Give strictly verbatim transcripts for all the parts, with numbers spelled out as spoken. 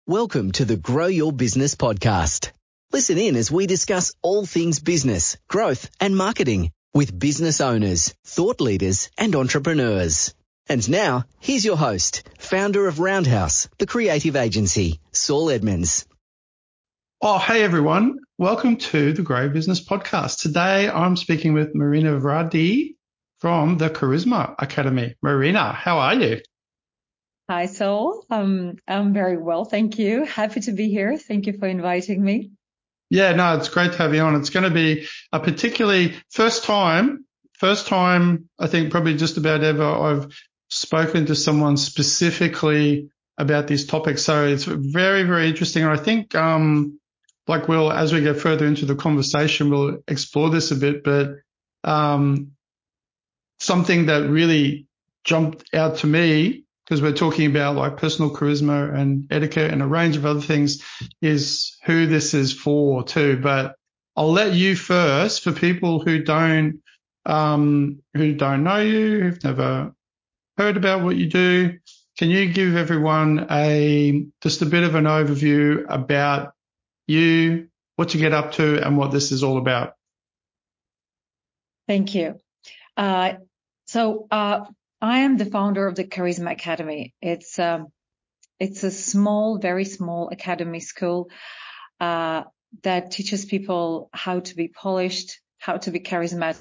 Welcome to the Grow Your Business podcast. Listen in as we discuss all things business, growth and marketing with business owners, thought leaders and entrepreneurs. And now, here's your host, founder of Roundhouse, the creative agency, Saul Edmonds. Oh, hey everyone. Welcome to the Grow Business podcast. Today I'm speaking with Marina Vradi from the Charisma Academy. Marina, how are you? Hi, Saul. Um, I'm very well, thank you. Happy to be here. Thank you for inviting me. Yeah, no, it's great to have you on. It's going to be a particularly first time, first time, I think probably just about ever I've spoken to someone specifically about these topics. So it's very, very interesting. And I think, um, like we'll, as we get further into the conversation, we'll explore this a bit, but, um, something that really jumped out to me, because we're talking about like personal charisma and etiquette and a range of other things, is who this is for too. But I'll let you first, for people who don't, um, who don't know you, who've never heard about what you do. Can you give everyone a, just a bit of an overview about you, what you get up to and what this is all about? Thank you. Uh, so, uh, I am the founder of the Charisma Academy. It's um, it's a small, very small academy school uh, that teaches people how to be polished, how to be charismatic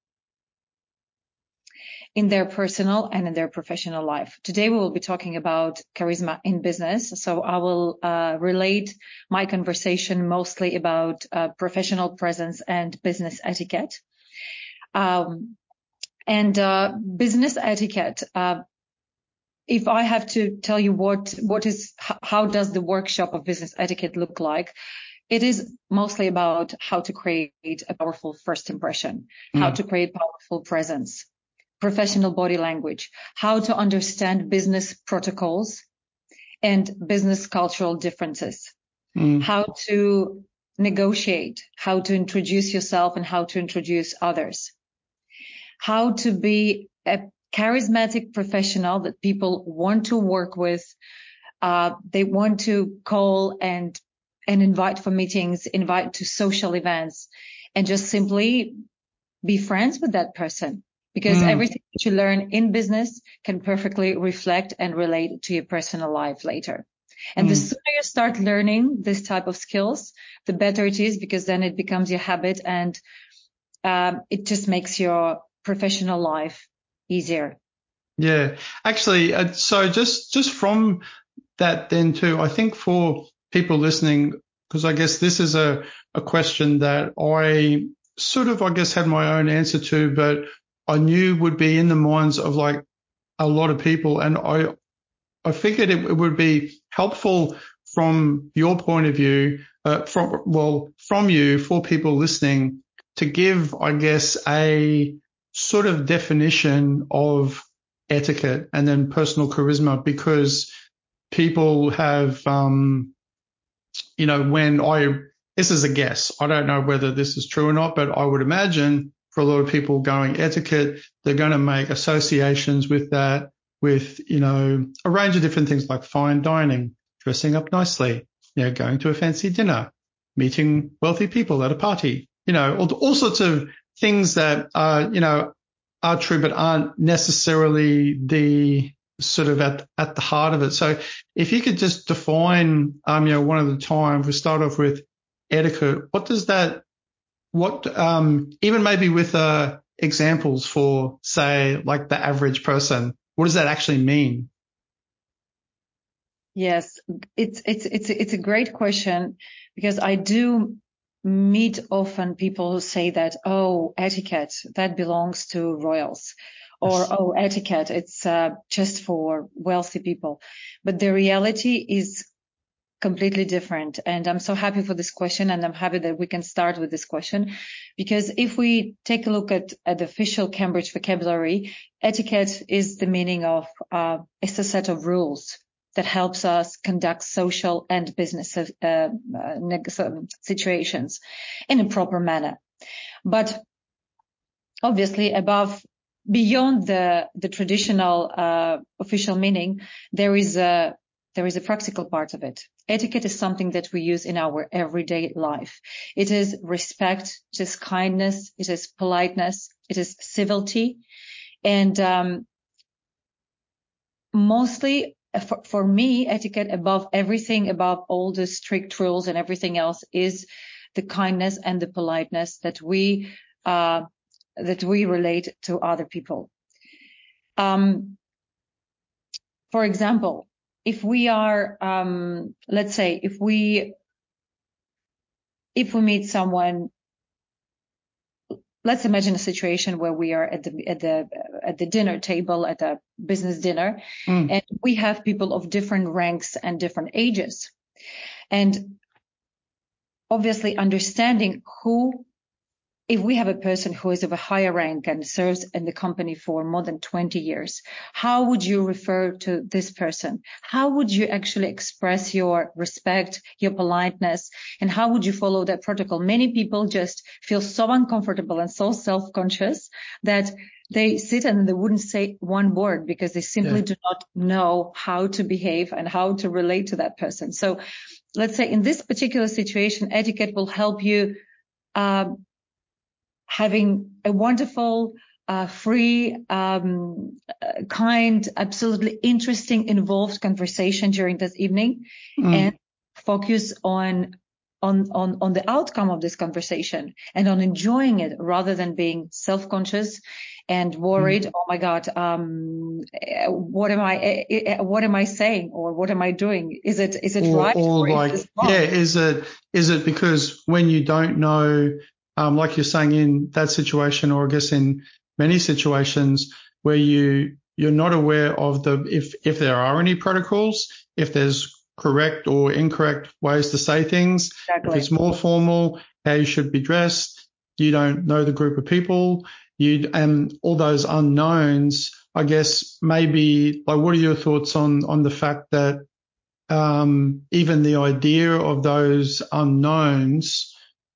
in their personal and in their professional life. Today we will be talking about charisma in business. So I will uh, relate my conversation mostly about uh, professional presence and business etiquette. Um, And uh, business etiquette. Uh, if I have to tell you what what is how does the workshop of business etiquette look like, it is mostly about how to create a powerful first impression, mm. how to create powerful presence, professional body language, how to understand business protocols and business cultural differences, mm. how to negotiate, how to introduce yourself and how to introduce others. How to be a charismatic professional that people want to work with. Uh, they want to call and, and invite for meetings, invite to social events, and just simply be friends with that person. Because mm. everything that you learn in business can perfectly reflect and relate to your personal life later. And mm. the sooner you start learning this type of skills, the better it is, because then it becomes your habit and um, it just makes your professional life easier. Yeah, actually, uh, so just just from that then too, I think for people listening, because I guess this is a, a question that I sort of, I guess, had my own answer to, but I knew would be in the minds of like a lot of people. And I, I figured it, it would be helpful from your point of view, uh, from, well, from you for people listening to give, I guess, a sort of definition of etiquette and then personal charisma, because people have, um, you know, when I, this is a guess, I don't know whether this is true or not, but I would imagine for a lot of people going etiquette, they're going to make associations with that, with, you know, a range of different things like fine dining, dressing up nicely, you know, going to a fancy dinner, meeting wealthy people at a party, you know, all, all sorts of things that are, you know, are true, but aren't necessarily the sort of at, at the heart of it. So if you could just define, um, you know, one at a time, we start off with etiquette. What does that, what, um, even maybe with, uh, examples for, say, like the average person, what does that actually mean? Yes, it's, it's, it's, it's a great question, because I do meet often people who say that, oh, etiquette, that belongs to royals, or, yes. oh, etiquette, it's uh, just for wealthy people. But the reality is completely different. And I'm so happy for this question, and I'm happy that we can start with this question, because if we take a look at, at the official Cambridge vocabulary, etiquette is the meaning of, uh, it's a set of rules that helps us conduct social and business uh, uh, situations in a proper manner. But obviously, above, beyond the the traditional uh, official meaning, there is a there is a practical part of it. Etiquette is something that we use in our everyday life. It is respect, it is kindness, it is politeness, it is civility. And um, mostly, for, for me, etiquette above everything, above all the strict rules and everything else, is the kindness and the politeness that we uh, that we relate to other people. Um, for example, if we are, um, let's say, if we if we meet someone, let's imagine a situation where we are at the at the at the dinner table, at a business dinner, mm. and we have people of different ranks and different ages, and obviously understanding who. If we have a person who is of a higher rank and serves in the company for more than twenty years, how would you refer to this person? How would you actually express your respect, your politeness, and how would you follow that protocol? Many people just feel so uncomfortable and so self-conscious that they sit and they wouldn't say one word because they simply yeah. do not know how to behave and how to relate to that person. So let's say in this particular situation, etiquette will help you uh, having a wonderful, uh, free, um, uh, kind, absolutely interesting, involved conversation during this evening, mm. and focus on, on, on, on the outcome of this conversation and on enjoying it rather than being self-conscious and worried. Mm. Oh my God, um, what am I, what am I saying or what am I doing? Is it, is it or, right? Or, or like, is it wrong? yeah, is it, is it because when you don't know, Um, like you're saying in that situation, or I guess in many situations where you, you're not aware of the, if, if there are any protocols, if there's correct or incorrect ways to say things, Exactly. if it's more formal, how you should be dressed, you don't know the group of people, you, and all those unknowns, I guess maybe, like, what are your thoughts on, on the fact that, um, even the idea of those unknowns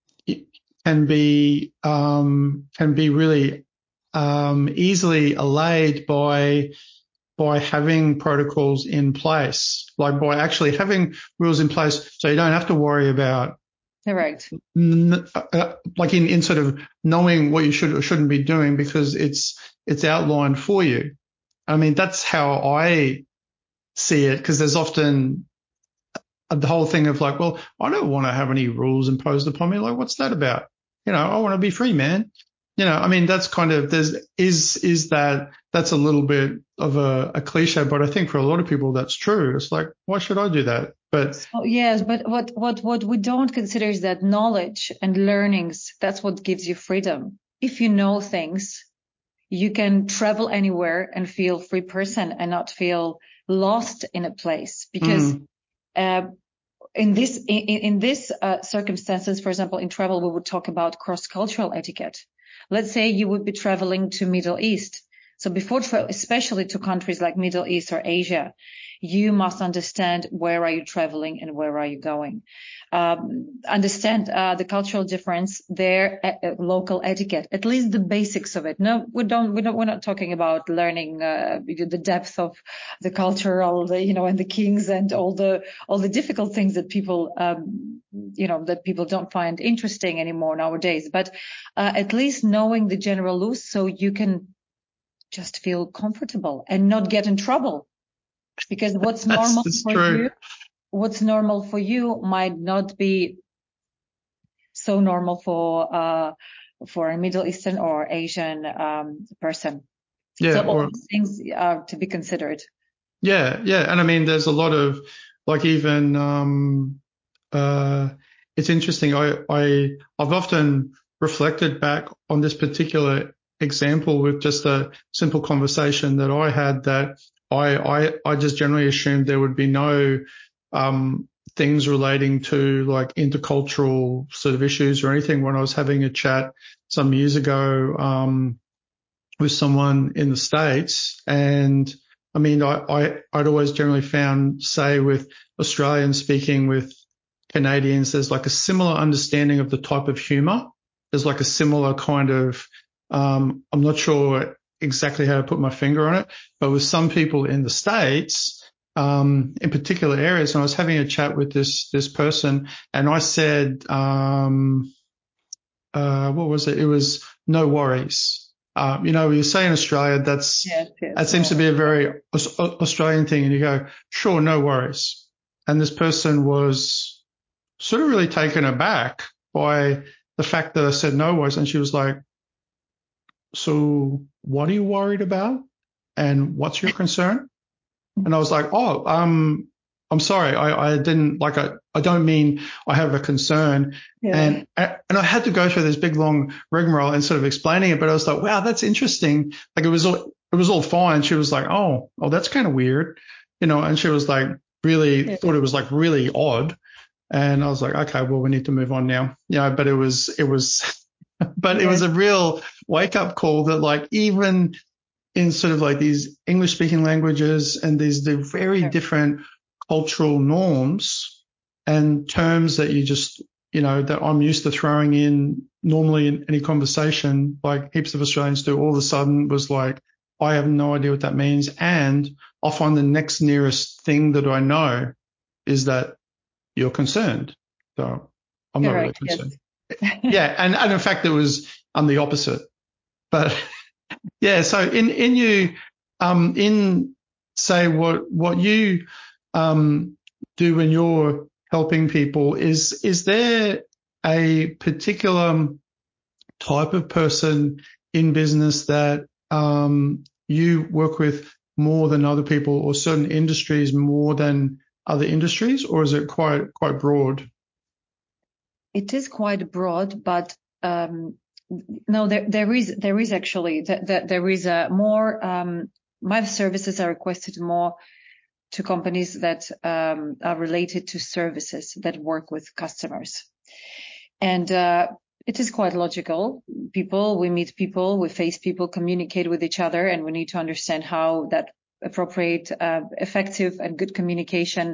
can be um, can be really um, easily allayed by by having protocols in place, like by actually having rules in place, so you don't have to worry about. Correct. N- uh, like in, in sort of knowing what you should or shouldn't be doing because it's it's outlined for you. I mean, that's how I see it, because there's often the whole thing of like, well, I don't want to have any rules imposed upon me. Like, what's that about? You know, I want to be free, man. You know, I mean, that's kind of, there's, is, is that, that's a little bit of a, a cliche, but I think for a lot of people that's true. It's like, why should I do that? But so, yes, but what, what, what we don't consider is that knowledge and learnings, that's what gives you freedom. If you know things, you can travel anywhere and feel free person and not feel lost in a place because, mm. uh, In this, in, in this uh, circumstances, for example, in travel, we would talk about cross-cultural etiquette. Let's say you would be traveling to Middle East. So before, tra- especially to countries like Middle East or Asia, you must understand where are you traveling and where are you going. Um, understand uh, the cultural difference, their uh, local etiquette, at least the basics of it. No, we don't. We don't. We're not talking about learning uh, the depth of the cultural, the, you know, and the kings and all the all the difficult things that people, um, you know, that people don't find interesting anymore nowadays. But uh, at least knowing the general rules, so you can just feel comfortable and not get in trouble, because what's normal that's, that's for true. you, what's normal for you might not be so normal for uh for a Middle Eastern or Asian um person. Yeah, so all or, these things are to be considered. Yeah, yeah, and I mean, there's a lot of, like, even um uh it's interesting. I I I've often reflected back on this particular example with just a simple conversation that I had, that I, I, I just generally assumed there would be no, um, things relating to like intercultural sort of issues or anything when I was having a chat some years ago, um, with someone in the States. And I mean, I, I, I'd always generally found, say, with Australians speaking with Canadians, there's like a similar understanding of the type of humor. There's like a similar kind of, um, I'm not sure exactly how to put my finger on it, but with some people in the States, um, in particular areas. And I was having a chat with this, this person, and I said, um, uh, what was it? It was no worries. Uh, you know, you say in Australia, that's, yes, yes, that seems no. to be a very Australian thing. And you go, sure, no worries. And this person was sort of really taken aback by the fact that I said no worries. And she was like, so what are you worried about? And what's your concern? And I was like, oh, um, I'm sorry. I, I didn't like, I, I don't mean I have a concern. Yeah. And, and I had to go through this big long rigmarole and sort of explaining it, but I was like, wow, that's interesting. Like it was all, it was all fine. She was like, oh, oh, that's kind of weird, you know, and she was like, really Yeah. thought it was like really odd. And I was like, okay, well, we need to move on now. You know, but it was, it was, but Yeah. it was a real wake up call that like even in sort of like these English speaking languages and these the very Sure. different cultural norms and terms that you just, you know, that I'm used to throwing in normally in any conversation, like heaps of Australians do, all of a sudden was like, I have no idea what that means. And I'll find the next nearest thing that I know is that you're concerned. So I'm not really Correct, concerned. yes. Yeah. And, and in fact, it was, I'm the opposite. But yeah, so in, in you, um, in say what, what you, um, do when you're helping people, is, is there a particular type of person in business that, um, you work with more than other people, or certain industries more than other industries, or is it quite, quite broad? It is quite broad, but, um, no, there, there is, there is actually, that, that there is a more, um, my services are requested more to companies that, um, are related to services that work with customers. And, uh, it is quite logical. People, we meet people, we face people, communicate with each other, and we need to understand how that appropriate, uh, effective and good communication,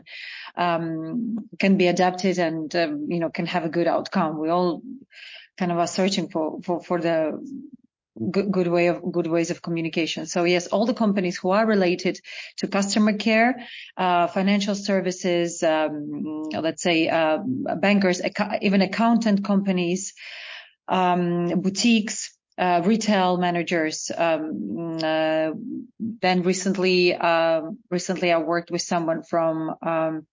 um, can be adapted and, um, you know, can have a good outcome. We all kind of are searching for, for, for the good, good way of, good ways of communication. So yes, all the companies who are related to customer care, uh, financial services, um, let's say, uh, bankers, ac- even accountant companies, um, boutiques, uh, retail managers. Um, uh, then recently, uh, recently I worked with someone from, um,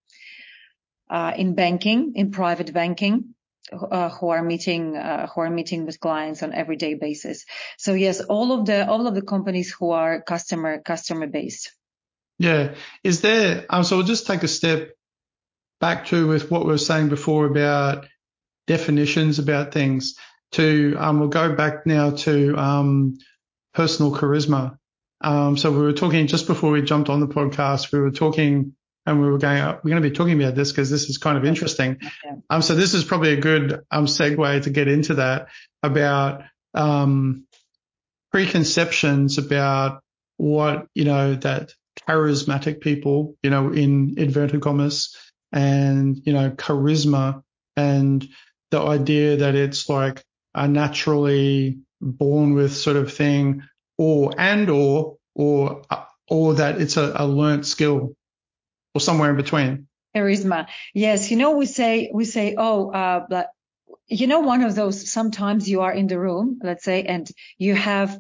uh, in banking, in private banking. Uh, who are meeting, uh, who are meeting with clients on everyday basis. So yes, all of the, all of the companies who are customer, customer based. Yeah. Is there, um, so we'll just take a step back to with what we were saying before about definitions about things to, um, we'll go back now to, um, personal charisma. Um, so we were talking just before we jumped on the podcast, we were talking and we were going, we're going to be talking about this because this is kind of interesting. Yeah. Um, so this is probably a good, um, segue to get into that about, um, preconceptions about what, you know, that charismatic people, you know, in inverted commas, and, you know, charisma, and the idea that it's like a naturally born with sort of thing, or, and, or, or, or that it's a, a learnt skill, or somewhere in between. Charisma. Yes. You know, we say, we say, oh, uh, but you know, one of those, sometimes you are in the room, let's say, and you have,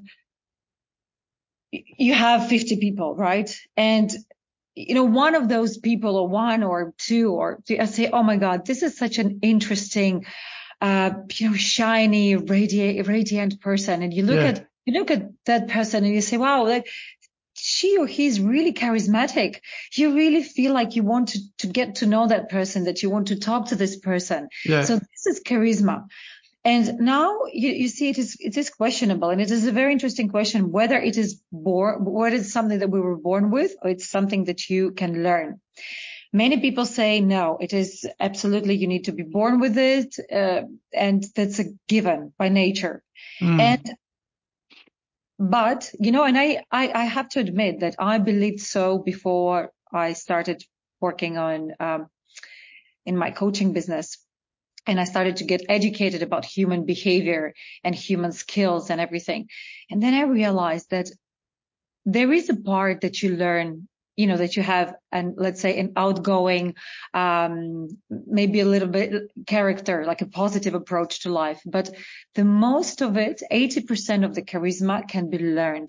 you have fifty people, right? And, you know, one of those people, or one or two, or two, I say, oh my God, this is such an interesting, uh, you know, shiny, radiant, radiant person. And you look Yeah. at, you look at that person and you say, wow, like, she or he's really charismatic. You really feel like you want to, to get to know that person, that you want to talk to this person. Yeah. So this is charisma. And now you, you see it is, it is questionable. And it is a very interesting question, whether it is born, whether it's something that we were born with, or it's something that you can learn. Many people say, no, it is absolutely, you need to be born with it. Uh, and that's a given by nature. Mm. And But, you know, and I, I, I have to admit that I believed so before I started working on, um, in my coaching business. And I started to get educated about human behavior and human skills and everything. And then I realized that there is a part that you learn you know, that you have, and let's say an outgoing, um, maybe a little bit character, like a positive approach to life. But the most of it, eighty percent of the charisma can be learned.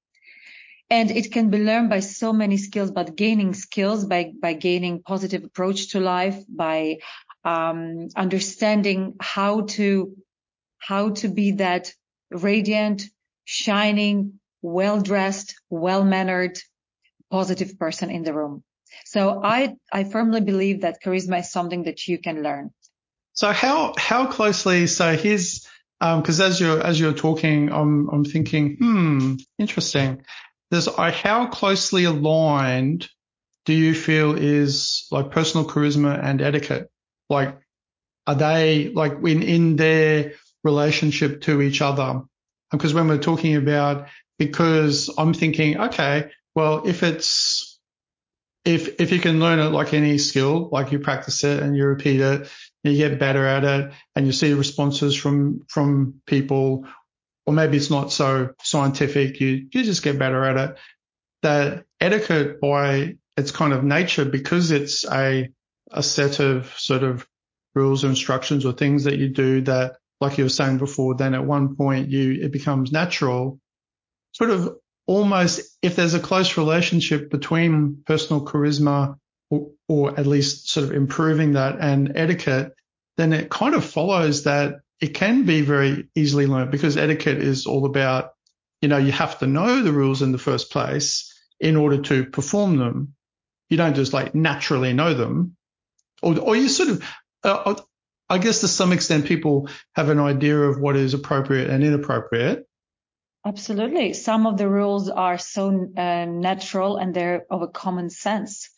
And it can be learned by so many skills, but gaining skills by, by gaining positive approach to life, by, um, understanding how to, how to be that radiant, shining, well-dressed, well-mannered, positive person in the room. So I, I firmly believe that charisma is something that you can learn. So how, how closely, so here's, um, cause as you're, as you're talking, I'm, I'm thinking, hmm, interesting. There's, uh, how closely aligned do you feel is like personal charisma and etiquette? Like, are they like in, in their relationship to each other? Because when we're talking about, because I'm thinking, okay, well, if it's, if, if you can learn it like any skill, like you practice it and you repeat it and you get better at it and you see responses from, from people, or maybe it's not so scientific, you, you just get better at it. That etiquette by its kind of nature, because it's a, a set of sort of rules or instructions or things that you do that, like you were saying before, then at one point you, it becomes natural. Sort of almost, if there's a close relationship between personal charisma or, or at least sort of improving that and etiquette, then it kind of follows that it can be very easily learned, because etiquette is all about, you know, you have to know the rules in the first place in order to perform them. You don't just like naturally know them, or, or you sort of, uh, I guess to some extent people have an idea of what is appropriate and inappropriate. Absolutely. Some of the rules are so uh, natural and they're of a common sense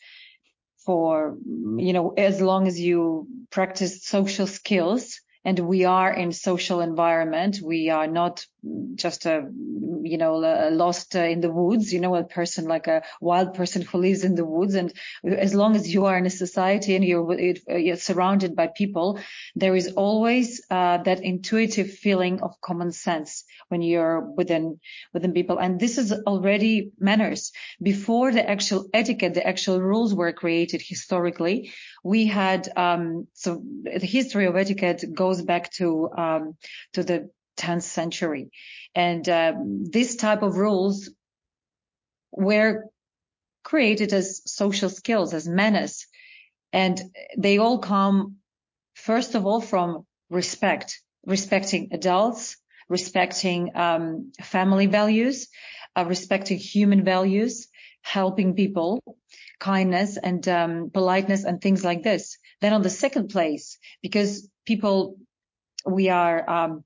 for, you know, as long as you practice social skills. And we are in social environment. We are not just a, you know, lost in the woods, you know, a person like a wild person who lives in the woods. And as long as you are in a society and you're, you're surrounded by people, there is always uh, that intuitive feeling of common sense when you're within, within people. And this is already manners. Before the actual etiquette, the actual rules were created historically, we had, um, so the history of etiquette goes back to, um, to the tenth century. And, um, this type of rules were created as social skills, as manners. And they all come, first of all, from respect, respecting adults, respecting, um, family values, uh, respecting human values, helping people, kindness and um, politeness and things like this. Then on the second place, because people, we are, um,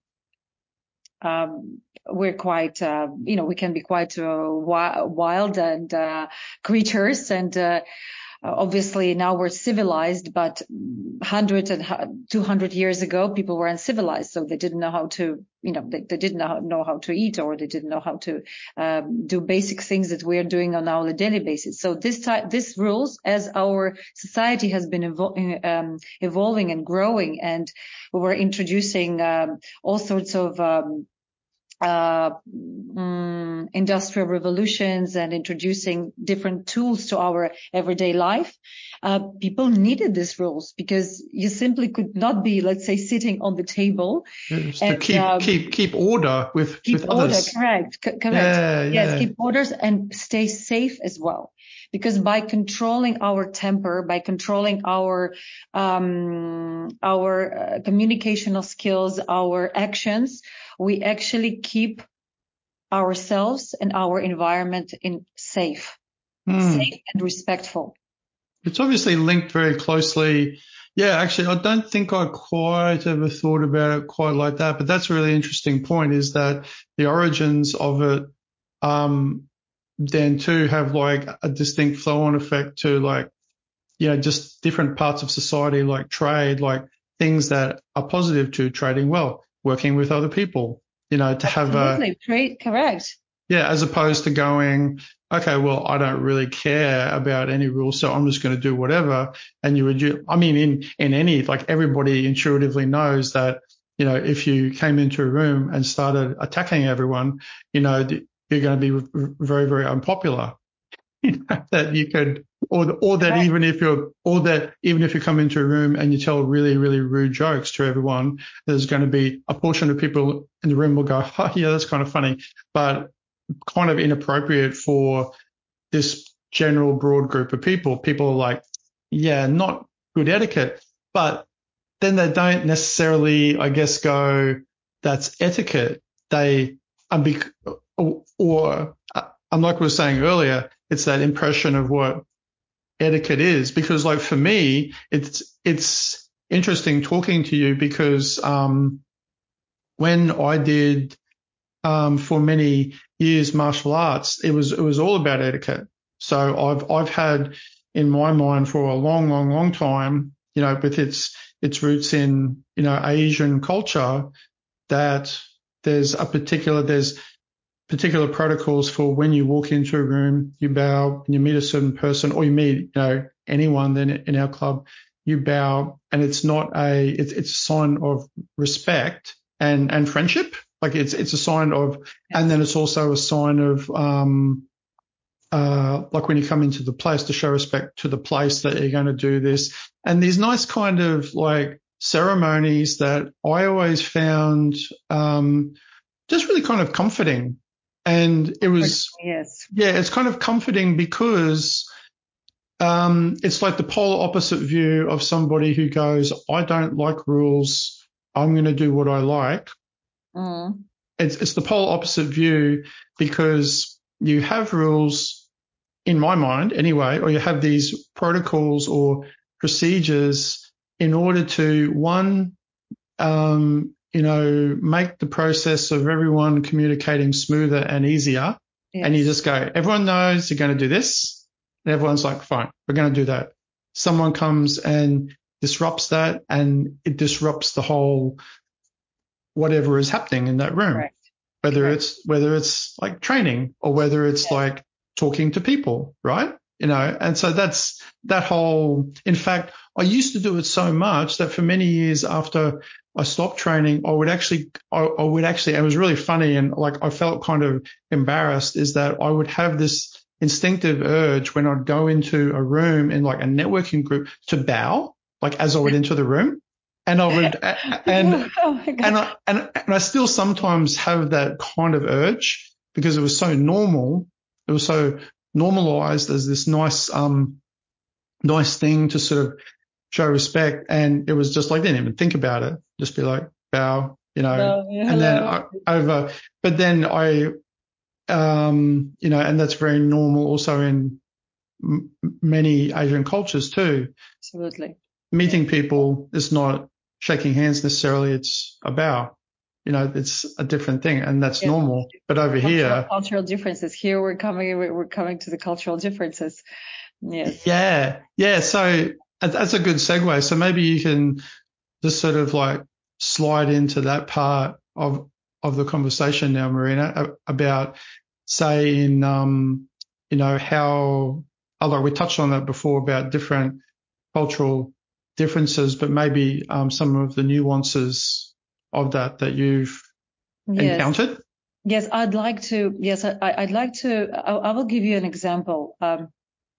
um, we're quite, uh, you know, we can be quite uh, wild and uh, creatures, and uh, obviously now we're civilized, but one hundred and two hundred years ago, people were uncivilized, so they didn't know how to, you know, they, they didn't know how to eat, or they didn't know how to um, do basic things that we are doing on our daily basis. So this type, this rules, as our society has been evol- um, evolving and growing, and we were introducing um, all sorts of um, uh, um, industrial revolutions and introducing different tools to our everyday life, uh, people needed these rules, because you simply could not be, let's say, sitting on the table Just and to keep, um, keep, keep order with, keep with order. others. Correct. C- correct. Yeah, yes, yeah. keep orders and stay safe as well. Because by controlling our temper, by controlling our um, our uh, communicational skills, our actions, we actually keep ourselves and our environment in safe, Hmm. safe and respectful. It's obviously linked very closely. Yeah, actually, I don't think I quite ever thought about it quite like that, but that's a really interesting point, is that the origins of it, um, then too have like a distinct flow on effect to like, you know, just different parts of society, like trade, like things that are positive to trading well, working with other people, you know, to have a, Absolutely, great, correct. yeah, as opposed to going, okay, well, I don't really care about any rules, so I'm just going to do whatever. And you would, I mean, in, in any, like everybody intuitively knows that, you know, if you came into a room and started attacking everyone, you know, you're going to be very, very unpopular. you know, that you could, or or that Right. even if you're, or that even if you come into a room and you tell really really rude jokes to everyone, there's going to be a portion of people in the room will go, oh yeah, that's kind of funny, but kind of inappropriate for this general broad group of people. People are like, yeah, not good etiquette, but then they don't necessarily, I guess, go, that's etiquette. They, um, bec- or, or uh, like we were saying earlier, it's that impression of what etiquette is. Because like for me, it's, it's interesting talking to you because, um, when I did, um, for many years martial arts, it was, it was all about etiquette. So I've, I've had in my mind for a long, long, long time, you know, with its, its roots in, you know, Asian culture, that there's a particular, there's particular protocols for when you walk into a room, you bow, and you meet a certain person, or you meet, you know, anyone then in our club, you bow, and it's not a, it's, it's a sign of respect and, and friendship. Like it's, it's a sign of, and then it's also a sign of, um, uh, like when you come into the place, to show respect to the place that you're going to do this. And these nice kind of like ceremonies that I always found, um, just really kind of comforting. And it was, Yes. yeah, it's kind of comforting because, um, it's like the polar opposite view of somebody who goes, I don't like rules, I'm going to do what I like. Mm. It's, it's the polar opposite view, because you have rules, in my mind anyway, or you have these protocols or procedures in order to, one, um, you know, make the process of everyone communicating smoother and easier. Yes. And you just go, everyone knows you're going to do this. And everyone's like, fine, we're going to do that. Someone comes and disrupts that, and it disrupts the whole whatever is happening in that room. Correct. Whether Correct. it's, whether it's like training, or whether it's Yes. like talking to people, right? You know, and so that's that whole, in fact, I used to do it so much that for many years after I stopped training, I would actually, I, I would actually, it was really funny, and like I felt kind of embarrassed, is that I would have this instinctive urge when I'd go into a room in like a networking group to bow, like as I would enter the room. And I would, and, Oh my God. and I, and, and I still sometimes have that kind of urge, because it was so normal. It was so normalized as this nice, um, nice thing to sort of show respect. And it was just like, didn't even think about it. Just be like, bow, you know, No, yeah, and then hello. I, over, but then I, um, you know, and that's very normal also in m- many Asian cultures too. Absolutely. Meeting Yeah. people is not shaking hands necessarily. It's a bow. You know, it's a different thing, and that's Yes. normal. But over Cultural, here, cultural differences. Here we're coming, we're we're coming to the cultural differences. Yes. yeah, yeah. So that's a good segue. So maybe you can just sort of like slide into that part of of the conversation now, Marina, about say in um, you know, how, although we touched on that before about different cultural differences, but maybe um, some of the nuances of that that you've Yes. encountered. Yes, I'd like to. Yes, I, I'd like to. I, I will give you an example. Um,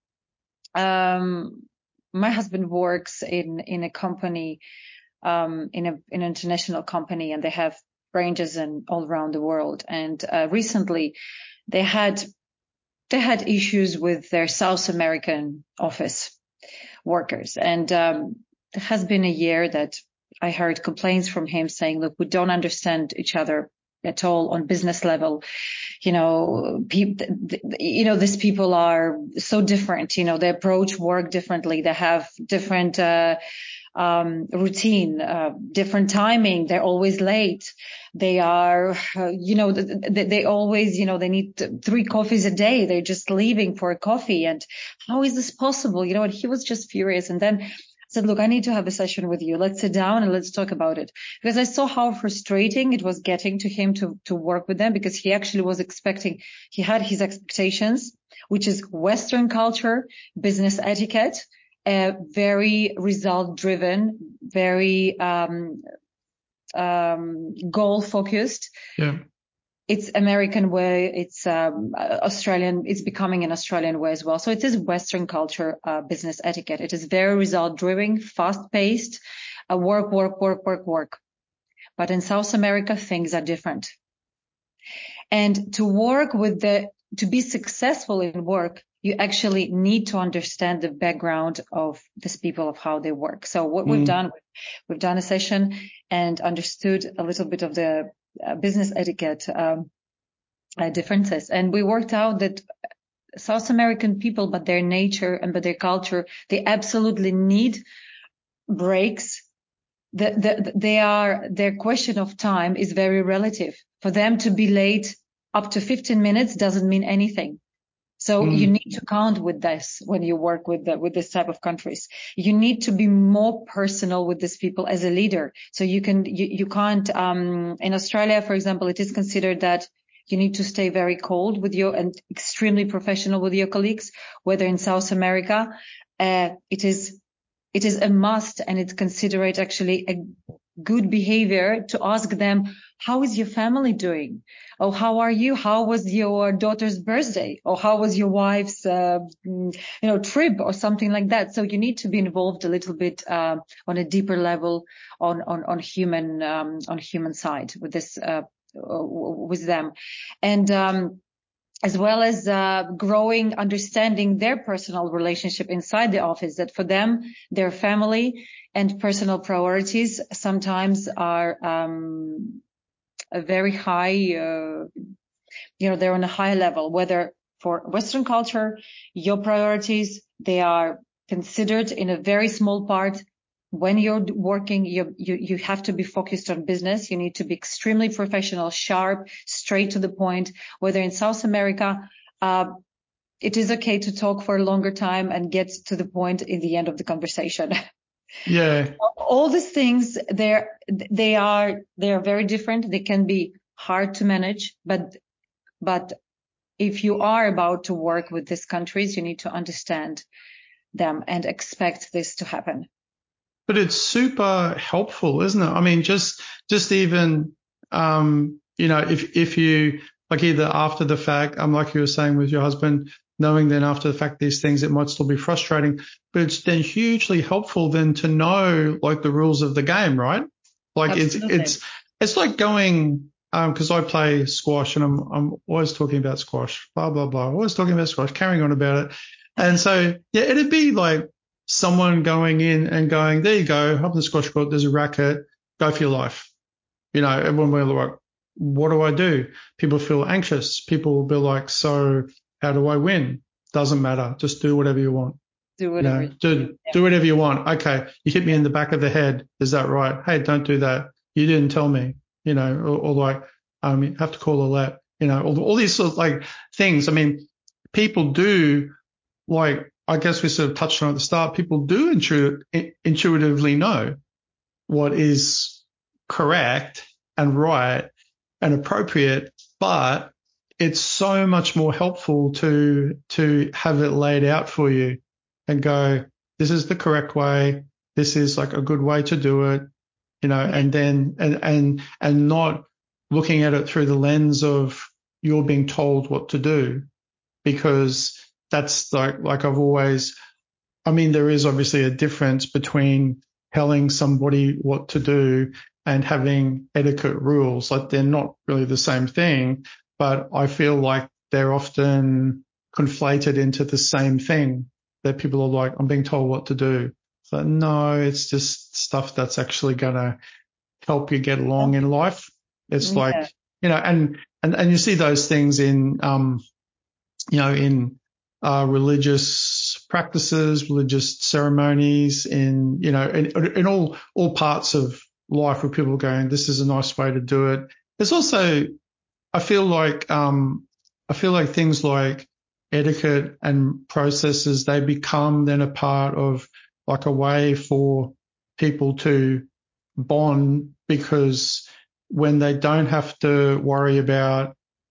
um, my husband works in in a company, um, in a in an international company, and they have branches in all around the world. And uh, recently, they had they had issues with their South American office workers, and um, it has been a year that I heard complaints from him saying, "Look, we don't understand each other at all on business level. You know, pe- you know, these people are so different. You know, they approach work differently. They have different uh, um, routine, uh, different timing. They're always late. They are, uh, you know, they, they always, you know, they need three coffees a day. They're just leaving for a coffee. And how is this possible? You know, and he was just furious. And then I said, look, I need to have a session with you. Let's sit down and let's talk about it. Because I saw how frustrating it was getting to him to, to work with them, because he actually was expecting, he had his expectations, which is Western culture, business etiquette, uh, very result driven, very, um, um, goal focused. Yeah. it's American way, it's um, Australian, it's becoming an Australian way as well. So it is Western culture, uh, business etiquette. It is very result driven, fast paced, uh, work, work, work, work, work. But in South America, things are different. And to work with the, to be successful in work, you actually need to understand the background of these people, of how they work. So what mm. we've done, we've done a session and understood a little bit of the uh, business etiquette um, uh, differences. And we worked out that South American people, but their nature and by their culture, they absolutely need breaks. The, the, they are, their question of time is very relative. For them to be late up to fifteen minutes doesn't mean anything. So mm. you need to count with this when you work with the, with this type of countries. You need to be more personal with these people as a leader. So you can, you, you can't, um, in Australia, for example, it is considered that you need to stay very cold with your and extremely professional with your colleagues, whether in South America, uh, it is, it is a must and it's considered actually a good behavior to ask them, how is your family doing? Oh, how are you? How was your daughter's birthday? Or how was your wife's, uh, you know, trip or something like that? So you need to be involved a little bit, uh, on a deeper level on, on, on human, um, on human side with this, uh, with them. And, um, as well as uh, growing, understanding their personal relationship inside the office, that for them, their family and personal priorities sometimes are um, a very high, uh, you know, they're on a high level, whether for Western culture, your priorities, they are considered in a very small part. When you're working, you, you, you have to be focused on business. You need to be extremely professional, sharp, straight to the point. Whether in South America, uh, it is okay to talk for a longer time and get to the point in the end of the conversation. Yeah. All these things, they're, they are, they are very different. They can be hard to manage, but, but if you are about to work with these countries, you need to understand them and expect this to happen. But it's super helpful, isn't it? I mean, just, just even, um, you know, if, if you, like either after the fact, um, like you were saying with your husband, knowing then after the fact these things, it might still be frustrating, but it's then hugely helpful then to know like the rules of the game, right? Like Absolutely. it's, it's, it's like going, um, cause I play squash and I'm, I'm always talking about squash, blah, blah, blah, always talking about squash, carrying on about it. And so, yeah, it'd be like, someone going in and going, there you go, up in the squash court, there's a racket, go for your life. You know, everyone will be like, what do I do? People feel anxious. People will be like, so how do I win? Doesn't matter. Just do whatever you want. Do whatever. You know, do, do whatever you want. Okay. You hit me in the back of the head. Is that right? Hey, don't do that. You didn't tell me, you know, or, or like, um, you have to call a let, you know, all, all these sort of like things. I mean, people do like, I guess we sort of touched on at the start, people do intu- intuitively know what is correct and right and appropriate, but it's so much more helpful to, to have it laid out for you and go, this is the correct way. This is like a good way to do it, you know, and then, and, and, and not looking at it through the lens of you're being told what to do, because that's like, like I've always, I mean, there is obviously a difference between telling somebody what to do and having etiquette rules. Like they're not really the same thing, but I feel like they're often conflated into the same thing, that people are like, I'm being told what to do. So no, it's just stuff that's actually going to help you get along in life. It's yeah. like, you know, and, and, and you see those things in, um, you know, in, Uh, religious practices, religious ceremonies, in, you know, in, in all, all parts of life where people are going, this is a nice way to do it. There's also, I feel like, um, I feel like things like etiquette and processes, they become then a part of like a way for people to bond, because when they don't have to worry about,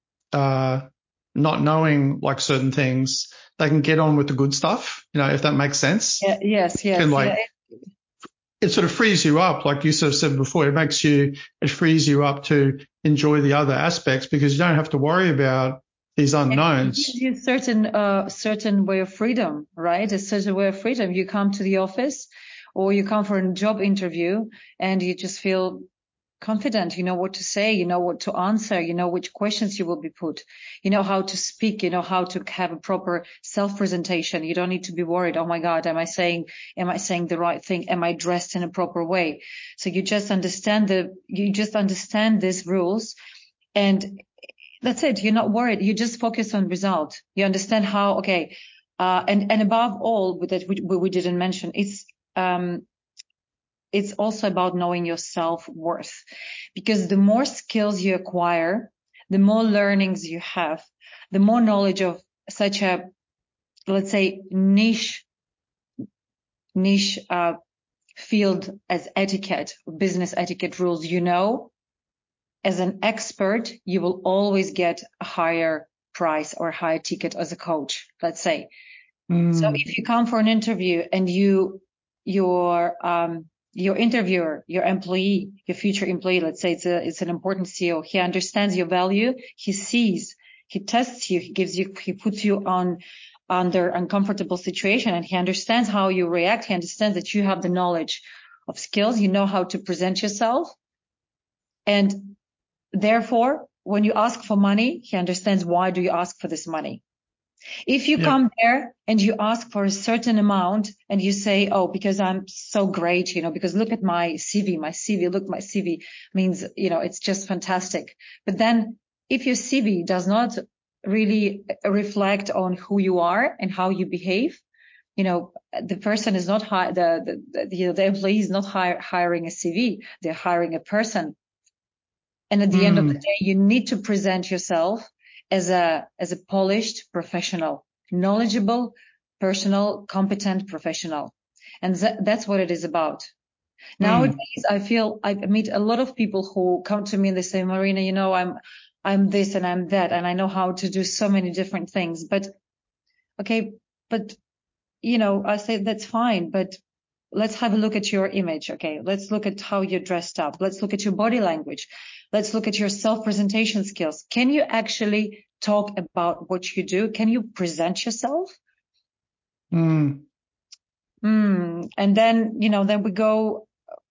uh, not knowing like certain things, they can get on with the good stuff, you know, if that makes sense. Yeah, yes, yes. Can like, yeah. it sort of frees you up, like you sort of said before. It makes you, it frees you up to enjoy the other aspects because you don't have to worry about these unknowns. It gives you certain, uh, certain way of freedom, right? A certain way of freedom. You come to the office or you come for a job interview and you just feel confident. You know what to say, you know what to answer, you know which questions you will be put, you know how to speak, you know how to have a proper self-presentation. You don't need to be worried. Oh my God, am I saying, am I saying the right thing? Am I dressed in a proper way? So you just understand the, you just understand these rules and that's it. You're not worried. You just focus on result. You understand how, okay. Uh, and, and above all, with that, we, we didn't mention, it's, um, it's also about knowing your self-worth, because the more skills you acquire, the more learnings you have, the more knowledge of such a, let's say, niche, niche, uh, field as etiquette, business etiquette rules, you know, as an expert, you will always get a higher price or higher ticket as a coach, let's say. Mm. So if you come for an interview and you, your, um, your interviewer, your employee, your future employee, let's say it's a, it's an important C E O. He understands your value. He sees, he tests you. He gives you, he puts you on under uncomfortable situation and he understands how you react. He understands that you have the knowledge of skills. You know how to present yourself. And therefore, when you ask for money, he understands why do you ask for this money. If you yep. come there and you ask for a certain amount and you say, oh, because I'm so great, you know, because look at my C V, my C V, look, my C V means, you know, it's just fantastic. But then if your C V does not really reflect on who you are and how you behave, you know, the person is not, hi- the, the, the, you know, the employee is not hi- hiring a C V, they're hiring a person. And at the mm. end of the day, you need to present yourself as a, as a polished professional, knowledgeable, personal, competent professional. And th- that's what it is about. Mm. Nowadays, I feel I meet a lot of people who come to me and they say, Marina, you know, I'm, I'm this and I'm that, and I know how to do so many different things. But, okay, but, you know, I say that's fine, but let's have a look at your image. Okay. Let's look at how you're dressed up. Let's look at your body language. Let's look at your self-presentation skills. Can you actually talk about what you do? Can you present yourself? Mm. Mm. And then, you know, then we go,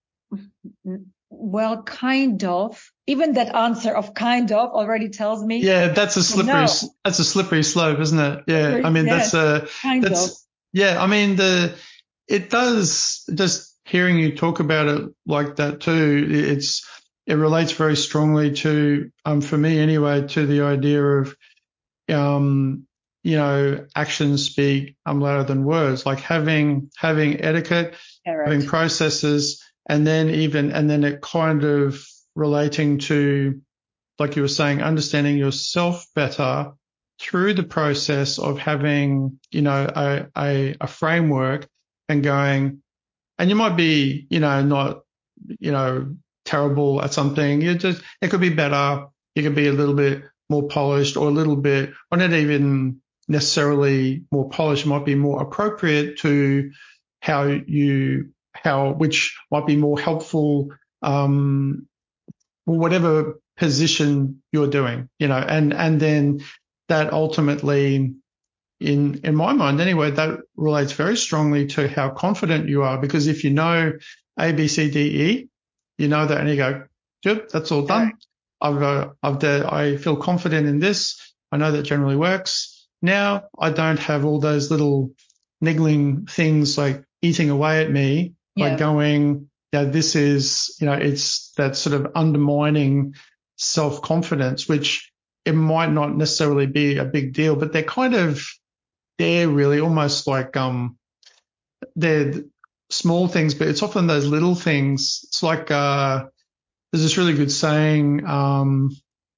well, kind of. Even that answer of kind of already tells me. Yeah, that's a slippery, no. that's a slippery slope, isn't it? Yeah. I mean, yes, that's a, kind that's, of. yeah. I mean, the, it does, just hearing you talk about it like that too, it's, it relates very strongly to, um, for me anyway, to the idea of, um, you know, actions speak um, louder than words, like having, having etiquette, Correct. having processes, and then even, and then it kind of relating to, like you were saying, understanding yourself better through the process of having, you know, a, a, a framework and going, and you might be, you know, not, you know, terrible at something. You just, it could be better. You could be a little bit more polished or a little bit, or not even necessarily more polished, might be more appropriate to how you, how, which might be more helpful, um, whatever position you're doing, you know, and, and then that ultimately, in, in my mind anyway, that relates very strongly to how confident you are, because if you know A, B, C, D, E, you know that and you go, good, that's all done. I've, uh, I've, de- I feel confident in this. I know that generally works. Now I don't have all those little niggling things like eating away at me, yeah. like going, yeah, this is, you know, it's that sort of undermining self-confidence, which it might not necessarily be a big deal, but they're kind of, they're really almost like, um, they're small things, but it's often those little things. It's like, uh, there's this really good saying, um,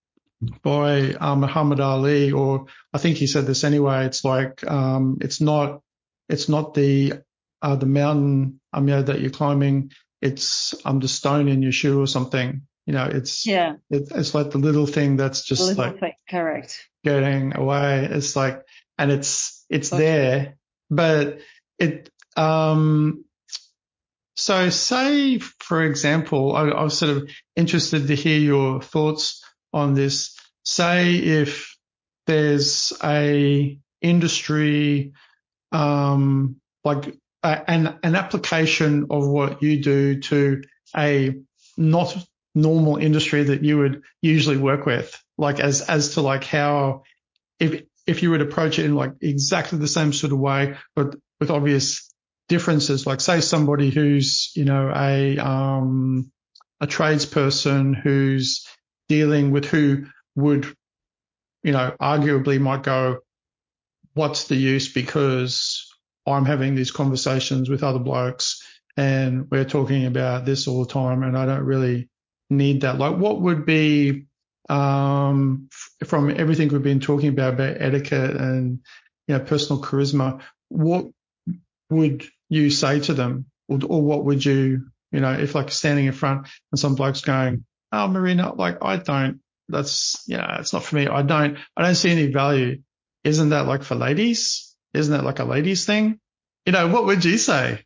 by uh, Muhammad Ali, or I think he said this anyway. It's like, um, it's not, it's not the, uh, the mountain, um, you know, that you're climbing. It's, um, the stone in your shoe or something. You know, it's, yeah, it, it's like the little thing that's just little like thing. Correct. getting away. It's like, and it's, it's Okay. there, but it, um, So say, for example, I, I was sort of interested to hear your thoughts on this. Say if there's a industry, um, like a, an, an application of what you do to a not normal industry that you would usually work with, like as, as to like how, if, if you would approach it in like exactly the same sort of way, but with obvious differences, like say somebody who's, you know, a, um, a tradesperson who's dealing with who would, you know, arguably might go, what's the use because I'm having these conversations with other blokes and we're talking about this all the time and I don't really need that. Like what would be, um, f- from everything we've been talking about, about etiquette and, you know, personal charisma, what would you say to them? Or, or what would you, you know, if like standing in front and some bloke's going, oh, Marina, like I don't, that's, you know, it's not for me. I don't, I don't see any value. Isn't that like for ladies? Isn't that like a ladies thing? You know, what would you say?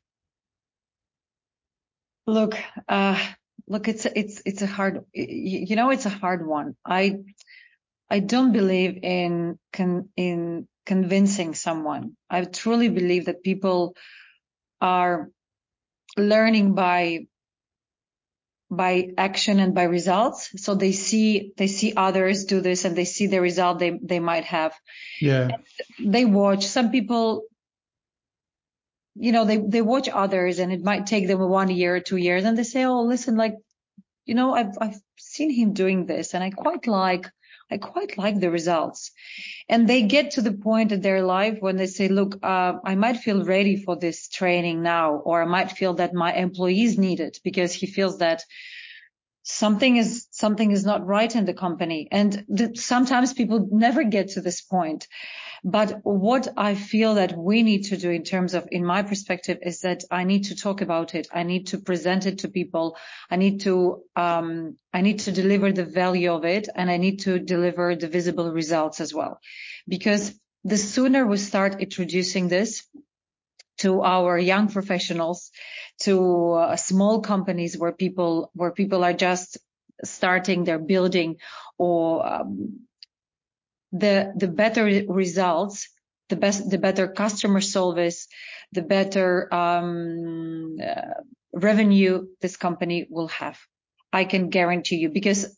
Look, uh, look, it's it's it's a hard, you know, it's a hard one. I I don't believe in con, in convincing someone. I truly believe that people are learning by by action and by results. So they see they see others do this and they see the result they they might have. Yeah. They watch. Some people, you know, they they watch others and it might take them one year or two years and they say, oh, listen, like, you know, I've I've seen him doing this and I quite like I quite like the results. And they get to the point in their life when they say, look, uh, I might feel ready for this training now, or I might feel that my employees need it because he feels that something is something is not right in the company. And th- sometimes people never get to this point. But what I feel that we need to do in terms of, in my perspective, is that I need to talk about it. I need to present it to people. I need to, um, I need to deliver the value of it, and I need to deliver the visible results as well. Because the sooner we start introducing this to our young professionals, to uh, small companies where people, where people are just starting their building, or, um, the the better results, the best, the better customer service, the better um, uh, revenue this company will have. I can guarantee you, because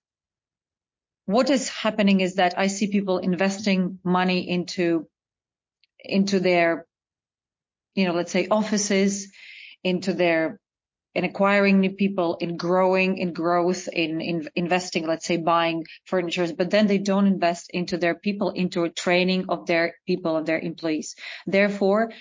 what is happening is that I see people investing money into into their, you know, let's say offices, into their, in acquiring new people, in growing, in growth, in, in investing, let's say buying furniture, but then they don't invest into their people, into a training of their people, of their employees. Therefore,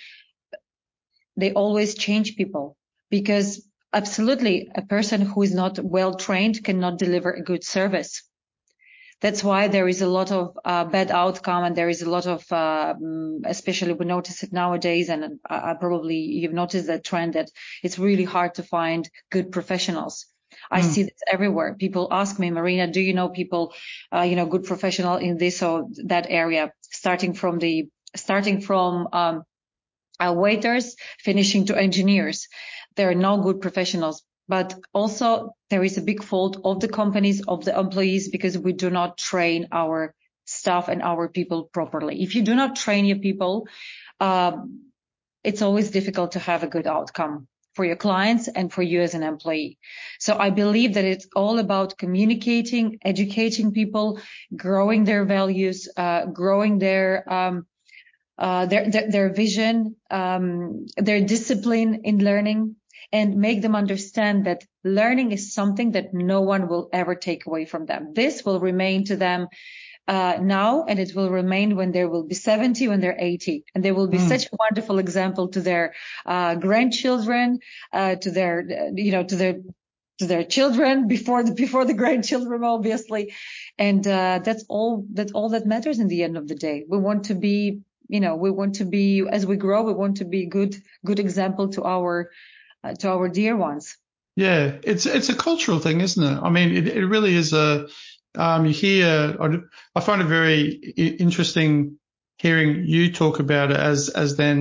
they always change people, because absolutely a person who is not well trained cannot deliver a good service. That's why there is a lot of uh, bad outcome, and there is a lot of, uh, especially we notice it nowadays, and I, I probably you've noticed that trend, that it's really hard to find good professionals. I mm. see this everywhere. People ask me, Marina, do you know people, uh, you know, good professional in this or that area, starting from the, starting from, um, uh, waiters, finishing to engineers. There are no good professionals. But also there is a big fault of the companies, of the employees, because we do not train our staff and our people properly. If you do not train your people, um, it's always difficult to have a good outcome for your clients and for you as an employee. So I believe that it's all about communicating, educating people, growing their values, uh, growing their, um, uh, their, their, their vision, um, their discipline in learning, and make them understand that learning is something that no one will ever take away from them. This will remain to them uh, now, and it will remain when they will be seventy, when they're eighty. And they will be mm. such a wonderful example to their uh, grandchildren, uh, to their, you know, to their to their children, before the, before the grandchildren, obviously. And uh, that's all, that's all that matters in the end of the day. We want to be, you know, we want to be, as we grow, we want to be good, good example to our Uh, to our dear ones. Yeah, it's it's a cultural thing, isn't it? I mean, it, it really is a. Um, you hear, I, I find it very interesting hearing you talk about it as as then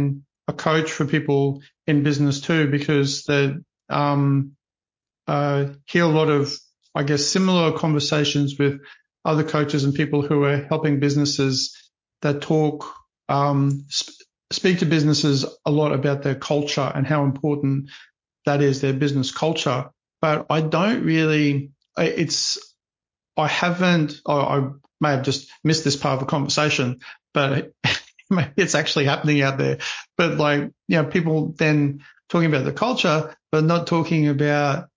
a coach for people in business too, because they um, uh, hear a lot of, I guess, similar conversations with other coaches and people who are helping businesses that talk, um, sp- speak to businesses a lot about their culture and how important that is, their business culture. But I don't really, it's, I haven't, I, I may have just missed this part of the conversation, but maybe it's actually happening out there. But like, you know, people then talking about the culture, but not talking about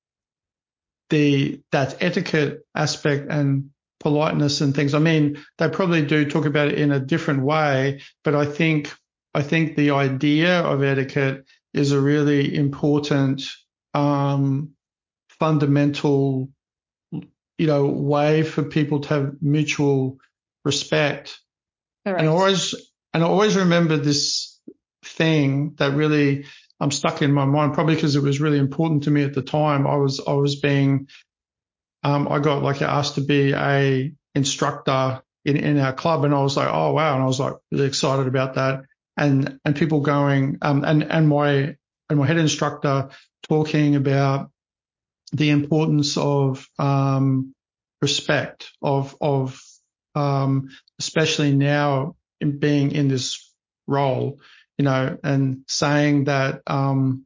the, that etiquette aspect and politeness and things. I mean, they probably do talk about it in a different way, but I think, I think the idea of etiquette is a really important, um, fundamental, you know, way for people to have mutual respect. Correct. And I always, and I always remember this thing that really, I'm stuck in my mind, probably because it was really important to me at the time. I was, I was being, um, I got like asked to be a instructor in, in our club, and I was like, oh wow. And I was like really excited about that. And, and people going, um, and, and my, and my head instructor talking about the importance of, um, respect of, of, um, especially now in being in this role, you know, and saying that, um,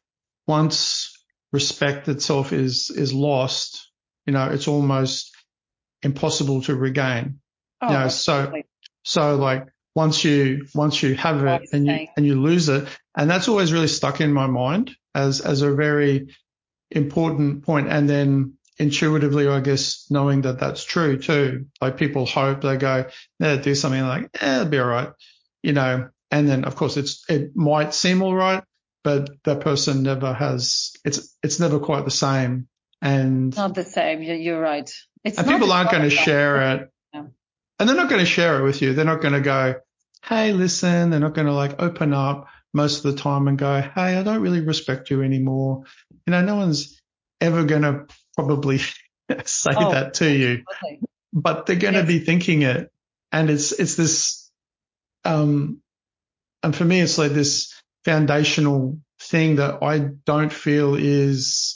once respect itself is, is lost, you know, it's almost impossible to regain. Oh, You know, absolutely. so, so like once you, once you have it and you, and you lose it, and that's always really stuck in my mind as, as a very important point. And then intuitively, I guess, knowing that that's true too, like people hope, they go, yeah, do something like, eh, it'll be all right, you know, and then of course it's, it might seem all right, but that person never has, it's, it's never quite the same. And Not the same. You're right. It's and not people aren't going to that. share it. Yeah. And they're not going to share it with you. They're not going to go, hey, listen, they're not going to like open up most of the time and go, hey, I don't really respect you anymore. You know, no one's ever going to probably say Oh, that to you, absolutely. but they're going to Yes. be thinking it. And it's, it's this, um, and for me, it's like this foundational thing that I don't feel is,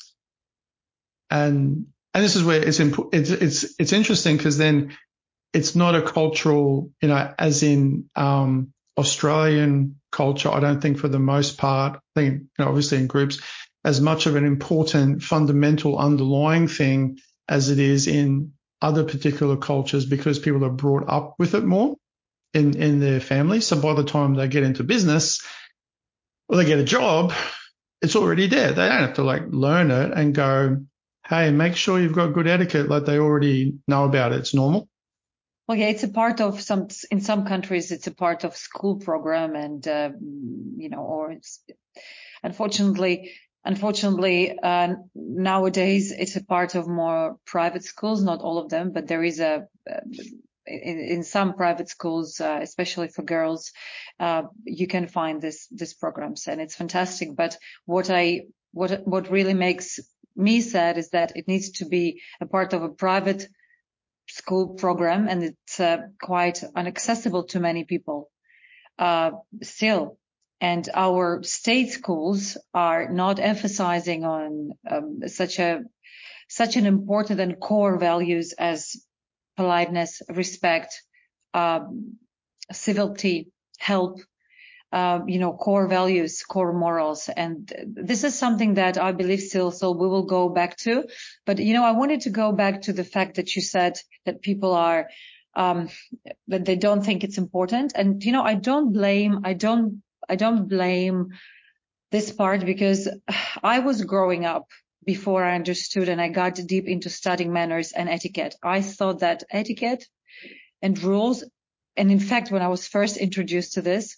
and, and this is where it's, imp- it's, it's, it's interesting because then it's not a cultural, you know, as in, um, Australian culture, I don't think for the most part, I think, you know, obviously in groups, as much of an important fundamental underlying thing as it is in other particular cultures, because people are brought up with it more in, in their family. So by the time they get into business or they get a job, it's already there. They don't have to like learn it and go, hey, make sure you've got good etiquette. Like they already know about it. It's normal. Well, yeah, it's a part of some, in some countries, it's a part of school program and, uh, you know, or it's, unfortunately, unfortunately, uh, nowadays it's a part of more private schools, not all of them, but there is a, uh, in, in some private schools, uh, especially for girls, uh, you can find this, this programs and it's fantastic. But what I, what, what really makes me sad is that it needs to be a part of a private school program, and it's uh, quite inaccessible to many people uh, still. And our state schools are not emphasizing on um, such a such an important and core values as politeness, respect, um, civility, help. Uh, you know, core values, core morals. And this is something that I believe still, so we will go back to. But, you know, I wanted to go back to the fact that you said that people are, um, that they don't think it's important. And, you know, I don't blame, I don't, I don't blame this part because I was growing up before I understood and I got deep into studying manners and etiquette. I thought that etiquette and rules, and in fact, when I was first introduced to this,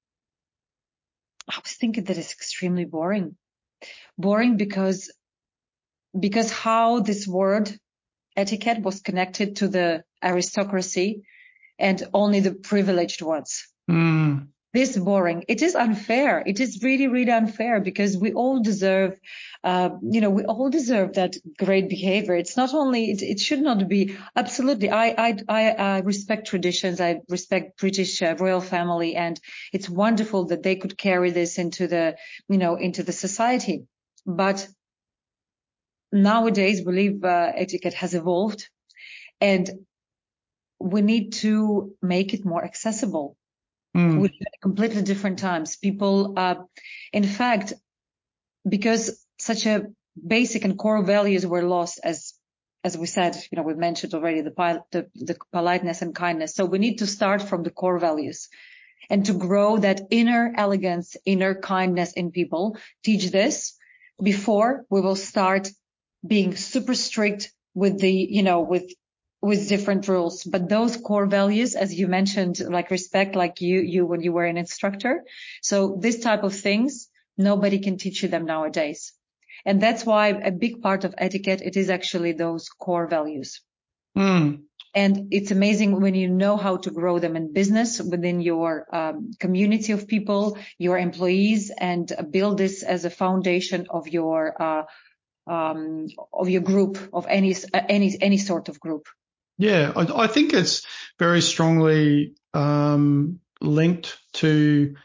I was thinking that it's extremely boring. Boring because, because how this word etiquette was connected to the aristocracy and only the privileged ones. Mm. this boring. It is unfair. It is really, really unfair because we all deserve, uh, you know, we all deserve that great behavior. It's not only, it, it should not be absolutely. I, I, I uh, respect traditions. I respect British uh, royal family, and it's wonderful that they could carry this into the, you know, into the society. But nowadays, we believe uh, etiquette has evolved, and we need to make it more accessible. Mm. With completely different times. People, uh, in fact, because such a basic and core values were lost, as as we said, you know, we mentioned already the, the the politeness and kindness. So we need to start from the core values and to grow that inner elegance, inner kindness in people. Teach this before we will start being super strict with the, you know, with with different rules. But those core values, as you mentioned, like respect, like you, you, when you were an instructor. So this type of things, nobody can teach you them nowadays. And that's why a big part of etiquette, it is actually those core values. Mm. And it's amazing when you know how to grow them in business within your um, community of people, your employees, and build this as a foundation of your, uh, um, of your group, of any, any, any sort of group. Yeah, I, I think it's very strongly um, linked to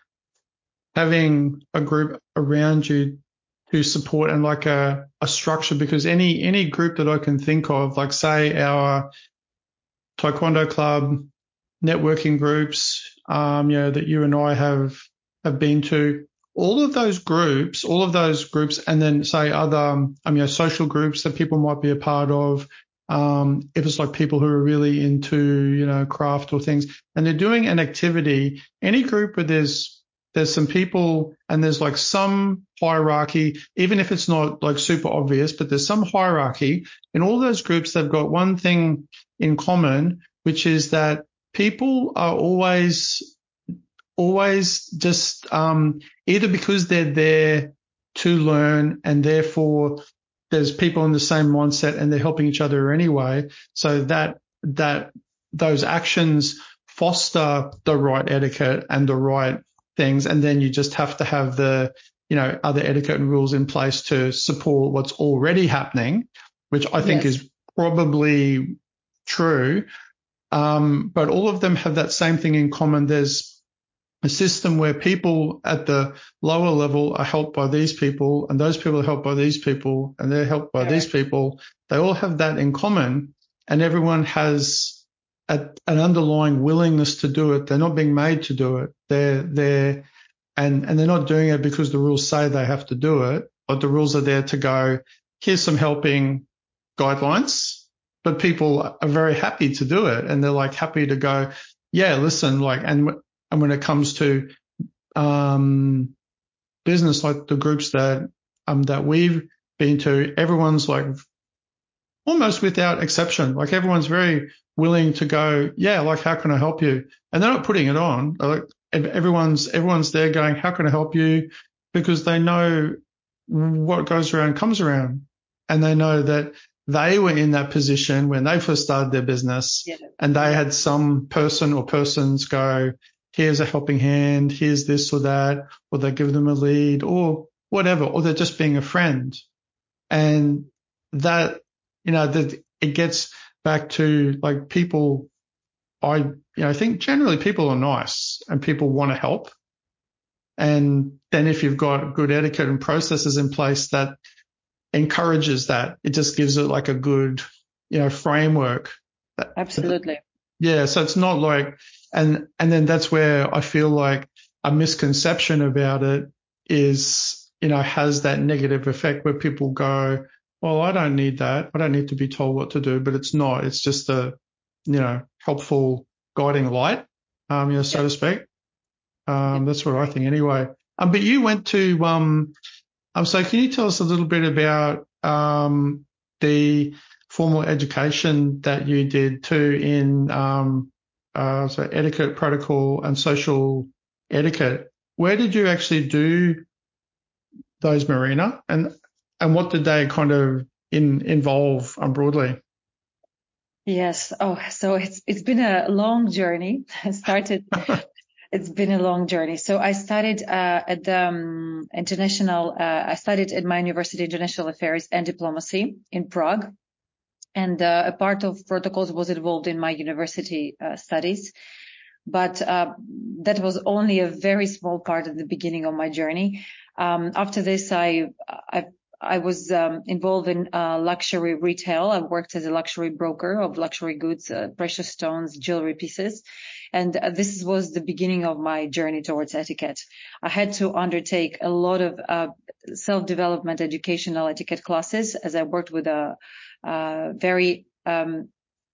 having a group around you to support and like a, a structure, because any any group that I can think of, like say our Taekwondo club, networking groups, um, you know, that you and I have have been to, all of those groups, all of those groups, and then say other, um, you know, social groups that people might be a part of. Um, if it's like people who are really into, you know, craft or things, and they're doing an activity, any group where there's, there's some people and there's like some hierarchy, even if it's not like super obvious, but there's some hierarchy in all those groups. They've got one thing in common, which is that people are always, always just, um, either because they're there to learn and therefore there's people in the same mindset and they're helping each other anyway. So that, that those actions foster the right etiquette and the right things. And then you just have to have the, you know, other etiquette and rules in place to support what's already happening, which I think Yes. is probably true. Um, but all of them have that same thing in common. There's a system where people at the lower level are helped by these people, and those people are helped by these people, and they're helped by All these right. people. They all have that in common, and everyone has a, an underlying willingness to do it. They're not being made to do it. They're, they're, and, and they're not doing it because the rules say they have to do it, but the rules are there to go, here's some helping guidelines, but people are very happy to do it. And they're like happy to go, yeah, listen, like, and, and when it comes to, um, business, like the groups that, um, that we've been to, everyone's like almost without exception, like everyone's very willing to go, yeah, like, how can I help you? And they're not putting it on. Like everyone's, everyone's there going, how can I help you? Because they know what goes around comes around, and they know that they were in that position when they first started their business, Yeah. and they had some person or persons go, here's a helping hand, here's this or that, or they give them a lead or whatever, or they're just being a friend. And that, you know, that it gets back to like people, I, you know, I think generally people are nice and people want to help. And then if you've got good etiquette and processes in place that encourages that, it just gives it like a good, you know, framework. Absolutely. Yeah. So it's not like, and, and then that's where I feel like a misconception about it is, you know, has that negative effect where people go, well, I don't need that. I don't need to be told what to do, but it's not, it's just a, you know, helpful guiding light, um, you know, so Yeah. to speak. Um, Yeah. that's what I think anyway. Um, but you went to, um, um, so can you tell us a little bit about, um, the formal education that you did too in, um, uh, so etiquette, protocol and social etiquette? Where did you actually do those, Marina? And, and what did they kind of in, involve um, broadly? Yes. Oh, so it's it's been a long journey. I started It's been a long journey. So I studied uh, at the um, international, uh, I studied at my university international affairs and diplomacy in Prague. And uh, a part of protocols was involved in my university uh, studies. But uh, that was only a very small part at the beginning of my journey. Um, after this, I, I I was um, involved in uh, luxury retail. I worked as a luxury broker of luxury goods, uh, precious stones, jewelry pieces. And uh, this was the beginning of my journey towards etiquette. I had to undertake a lot of uh, self-development educational etiquette classes as I worked with a, a very um,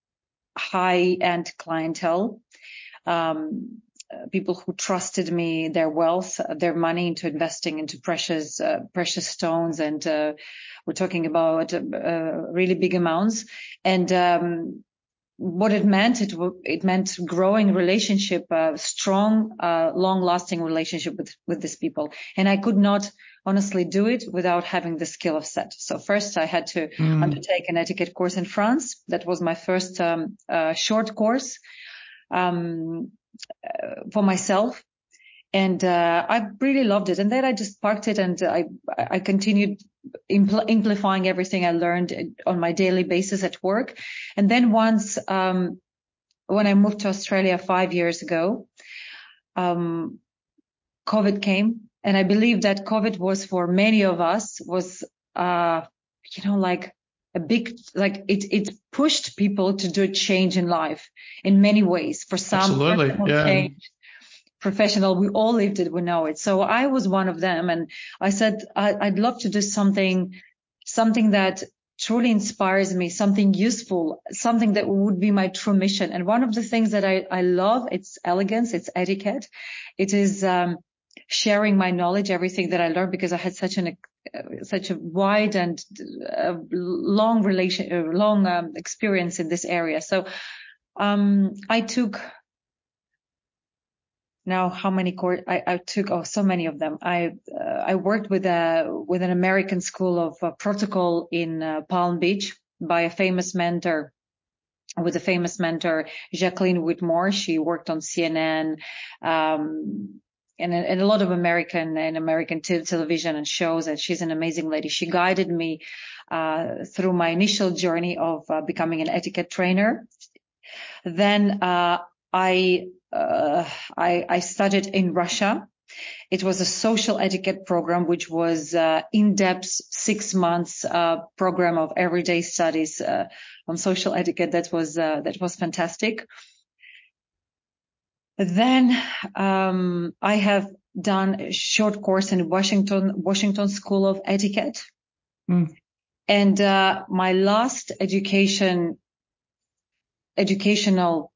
high-end clientele. Um, people who trusted me, their wealth, their money into investing into precious, uh, precious stones. And, uh, we're talking about, uh, really big amounts. And, um, what it meant, it, it meant growing relationship, uh, strong, uh, long lasting relationship with, with these people. And I could not honestly do it without having the skill of set. So first I had to mm. undertake an etiquette course in France. That was my first, um, uh, short course. Um, uh, for myself. And, uh, I really loved it. And then I just parked it and I, I continued impl- amplifying everything I learned on my daily basis at work. And then once, um, when I moved to Australia five years ago, um, COVID came. And I believe that COVID was for many of us was, uh, you know, like, a big, like it, it pushed people to do a change in life in many ways. For some, absolutely, yeah. Change, professional, we all lived it, we know it. So I was one of them. And I said, I, I'd love to do something, something that truly inspires me, something useful, something that would be my true mission. And one of the things that I, I love, it's elegance, it's etiquette. It is, um, sharing my knowledge, everything that I learned, because I had such an uh, such a wide and uh, long relation, uh, long um, experience in this area. So um, I took now how many course I, I took? Oh, so many of them. I uh, I worked with a with an American school of uh, protocol in uh, Palm Beach by a famous mentor. With a famous mentor, Jacqueline Whitmore. She worked on C N N. Um, And a, and a lot of American and American te- television and shows, and she's an amazing lady. She guided me uh, through my initial journey of uh, becoming an etiquette trainer. Then uh, I, uh, I I studied in Russia. It was a social etiquette program, which was uh, in-depth six months uh, program of everyday studies uh, on social etiquette. That was uh, that was fantastic. Then um, I have done a short course in Washington, Washington School of Etiquette. Mm. And uh, my last education, educational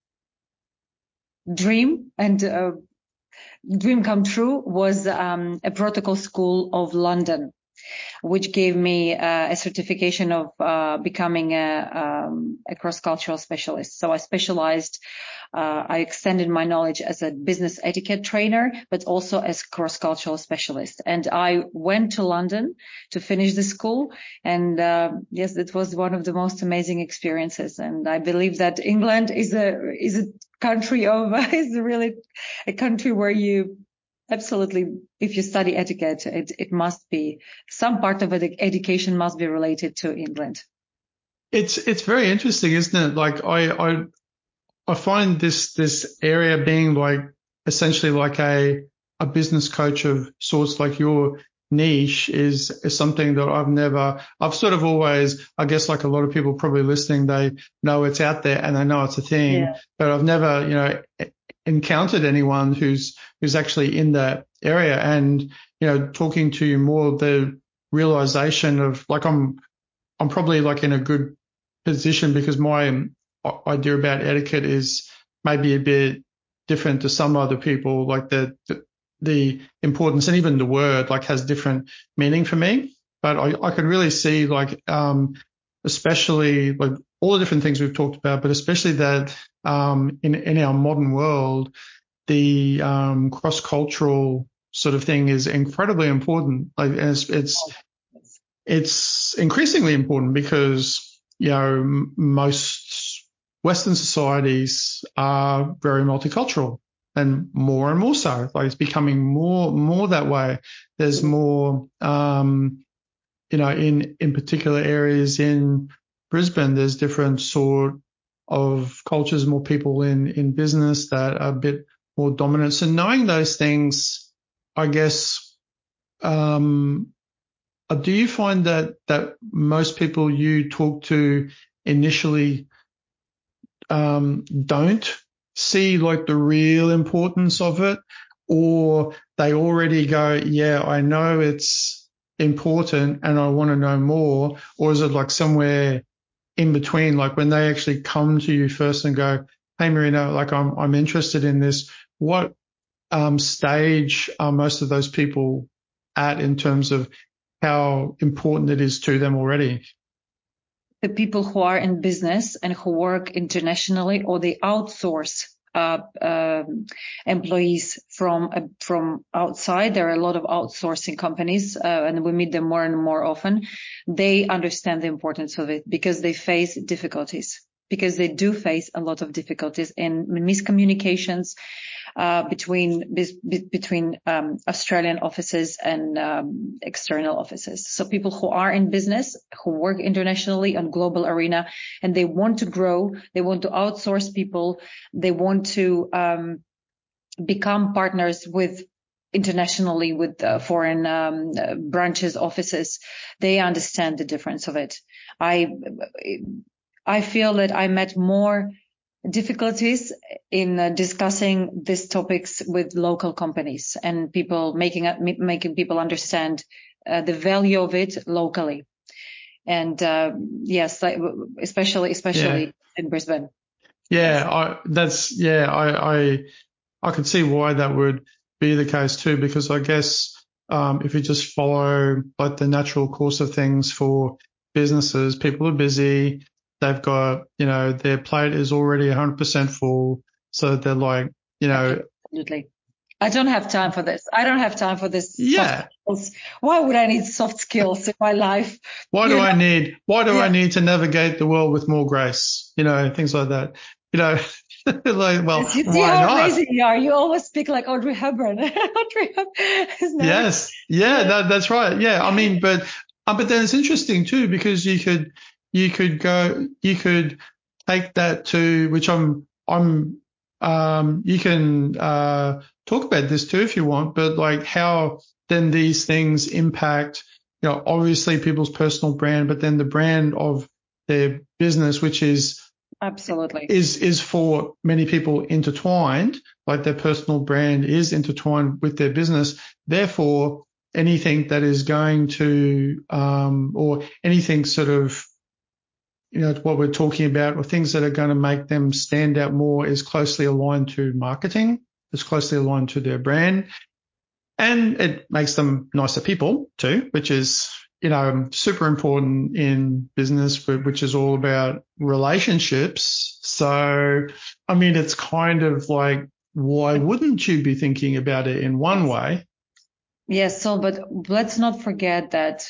dream and uh, dream come true was um, a protocol school of London, which gave me uh, a certification of uh, becoming a, um, a cross-cultural specialist. So I specialized, uh, I extended my knowledge as a business etiquette trainer, but also as cross-cultural specialist. And I went to London to finish the school. And uh, yes, it was one of the most amazing experiences. And I believe that England is a is a country of is really a country where you absolutely, if you study etiquette, it, it must be some part of it, education must be related to England. It's it's very interesting, isn't it? Like I I I find this this area being like essentially like a a business coach of sorts. Like your niche is is something that I've never I've sort of always, I guess, like a lot of people probably listening, they know it's out there and they know it's a thing, yeah. But I've never, you know, encountered anyone who's who's actually in that area. And, you know, talking to you more, the realization of like I'm I'm probably like in a good position because my idea about etiquette is maybe a bit different to some other people. Like the the, the importance and even the word like has different meaning for me. But I, I could really see like um especially like all the different things we've talked about, but especially that um in in our modern world, the um cross-cultural sort of thing is incredibly important. Like it's it's it's increasingly important because, you know, m- most Western societies are very multicultural. and more and more so. Like it's becoming more, more that way. There's more, um, you know, in, in particular areas in Brisbane, there's different sort of cultures, more people in, in business that are a bit more dominant. So knowing those things, I guess, um, do you find that, that most people you talk to initially, um, don't see like the real importance of it, or they already go, yeah, I know it's important and I want to know more? Or is it like somewhere in between, like when they actually come to you first and go, hey, Marina, like I'm, I'm interested in this. What, um, stage are most of those people at in terms of how important it is to them already? The people who are in business and who work internationally, or they outsource uh, uh, employees from uh, from outside. There are a lot of outsourcing companies, uh, and we meet them more and more often. They understand the importance of it because they face difficulties, because they do face a lot of difficulties in miscommunications uh, between between um, Australian offices and um, external offices. So people who are in business, who work internationally on global arena, and they want to grow, they want to outsource people, they want to um, become partners with internationally with uh, foreign um, branches, offices. They understand the difference of it. I I feel that I met more difficulties in uh, discussing these topics with local companies and people making making people understand uh, the value of it locally. And uh, yes, especially especially yeah. in Brisbane. Yeah, I, that's yeah. I I I could see why that would be the case too, because I guess um, if you just follow like the natural course of things for businesses, people are busy. They've got, you know, their plate is already one hundred percent full. So they're like, you know. Absolutely. I don't have time for this. I don't have time for this. Yeah. Soft skills. Why would I need soft skills in my life? Why you do know? I need, why do yeah. I need to navigate the world with more grace? You know, things like that. You know, like, well, you see why how not? amazing you are. You always speak like Audrey Hepburn. Audrey Hepburn. Yes. Yeah, yeah. That, that's right. Yeah. I mean, but, uh, but then it's interesting too, because you could, you could go, you could take that to, which I'm, I'm, um, you can, uh, talk about this too if you want, but like how then these things impact, you know, obviously people's personal brand, but then the brand of their business, which is, absolutely is, is for many people intertwined, like their personal brand is intertwined with their business. Therefore, anything that is going to, um, or anything sort of, you know, what we're talking about, or things that are going to make them stand out more, is closely aligned to marketing, is closely aligned to their brand. And it makes them nicer people too, which is, you know, super important in business, which is all about relationships. So, I mean, it's kind of like, why wouldn't you be thinking about it in one way? Yes. So, but let's not forget that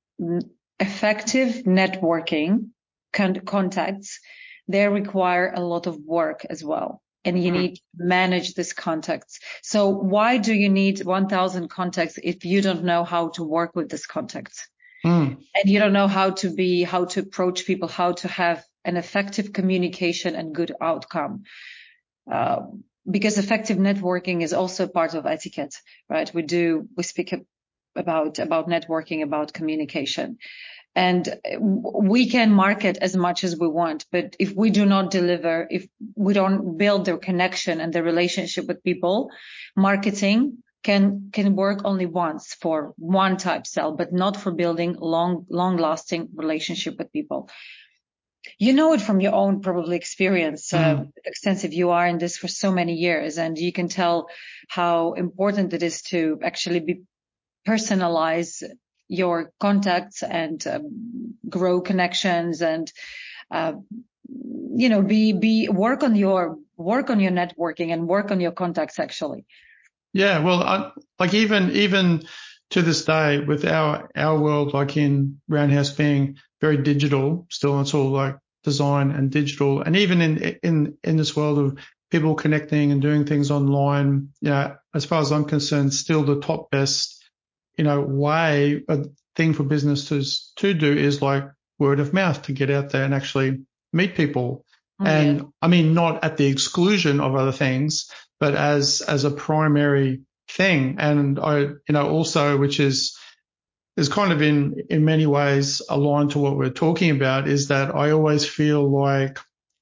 effective networking contacts, they require a lot of work as well. And you mm. need to manage these contacts. So why do you need one thousand contacts if you don't know how to work with these contacts? Mm. And you don't know how to be, how to approach people, how to have an effective communication and good outcome. Uh, because effective networking is also part of etiquette, right? We do, we speak about, about networking, about communication. And we can market as much as we want, but if we do not deliver, if we don't build the connection and the relationship with people, marketing can can work only once for one type sell, but not for building long, long-lasting relationship with people. You know it from your own probably experience, mm. uh, extensive. You are in this for so many years, and you can tell how important it is to actually be personalize your contacts and um, grow connections and, uh, you know, be, be, work on your, work on your networking and work on your contacts actually. Yeah. Well, I, like even, even to this day with our, our world, like in Roundhouse being very digital still, it's all like design and digital. And even in, in, in this world of people connecting and doing things online, you know, as far as I'm concerned, still the top best, you know, way, a thing for businesses to do is like word of mouth, to get out there and actually meet people. Oh, and yeah. I mean, not at the exclusion of other things, but as, as a primary thing. And I, you know, also, which is, is kind of in, in many ways aligned to what we're talking about, is that I always feel like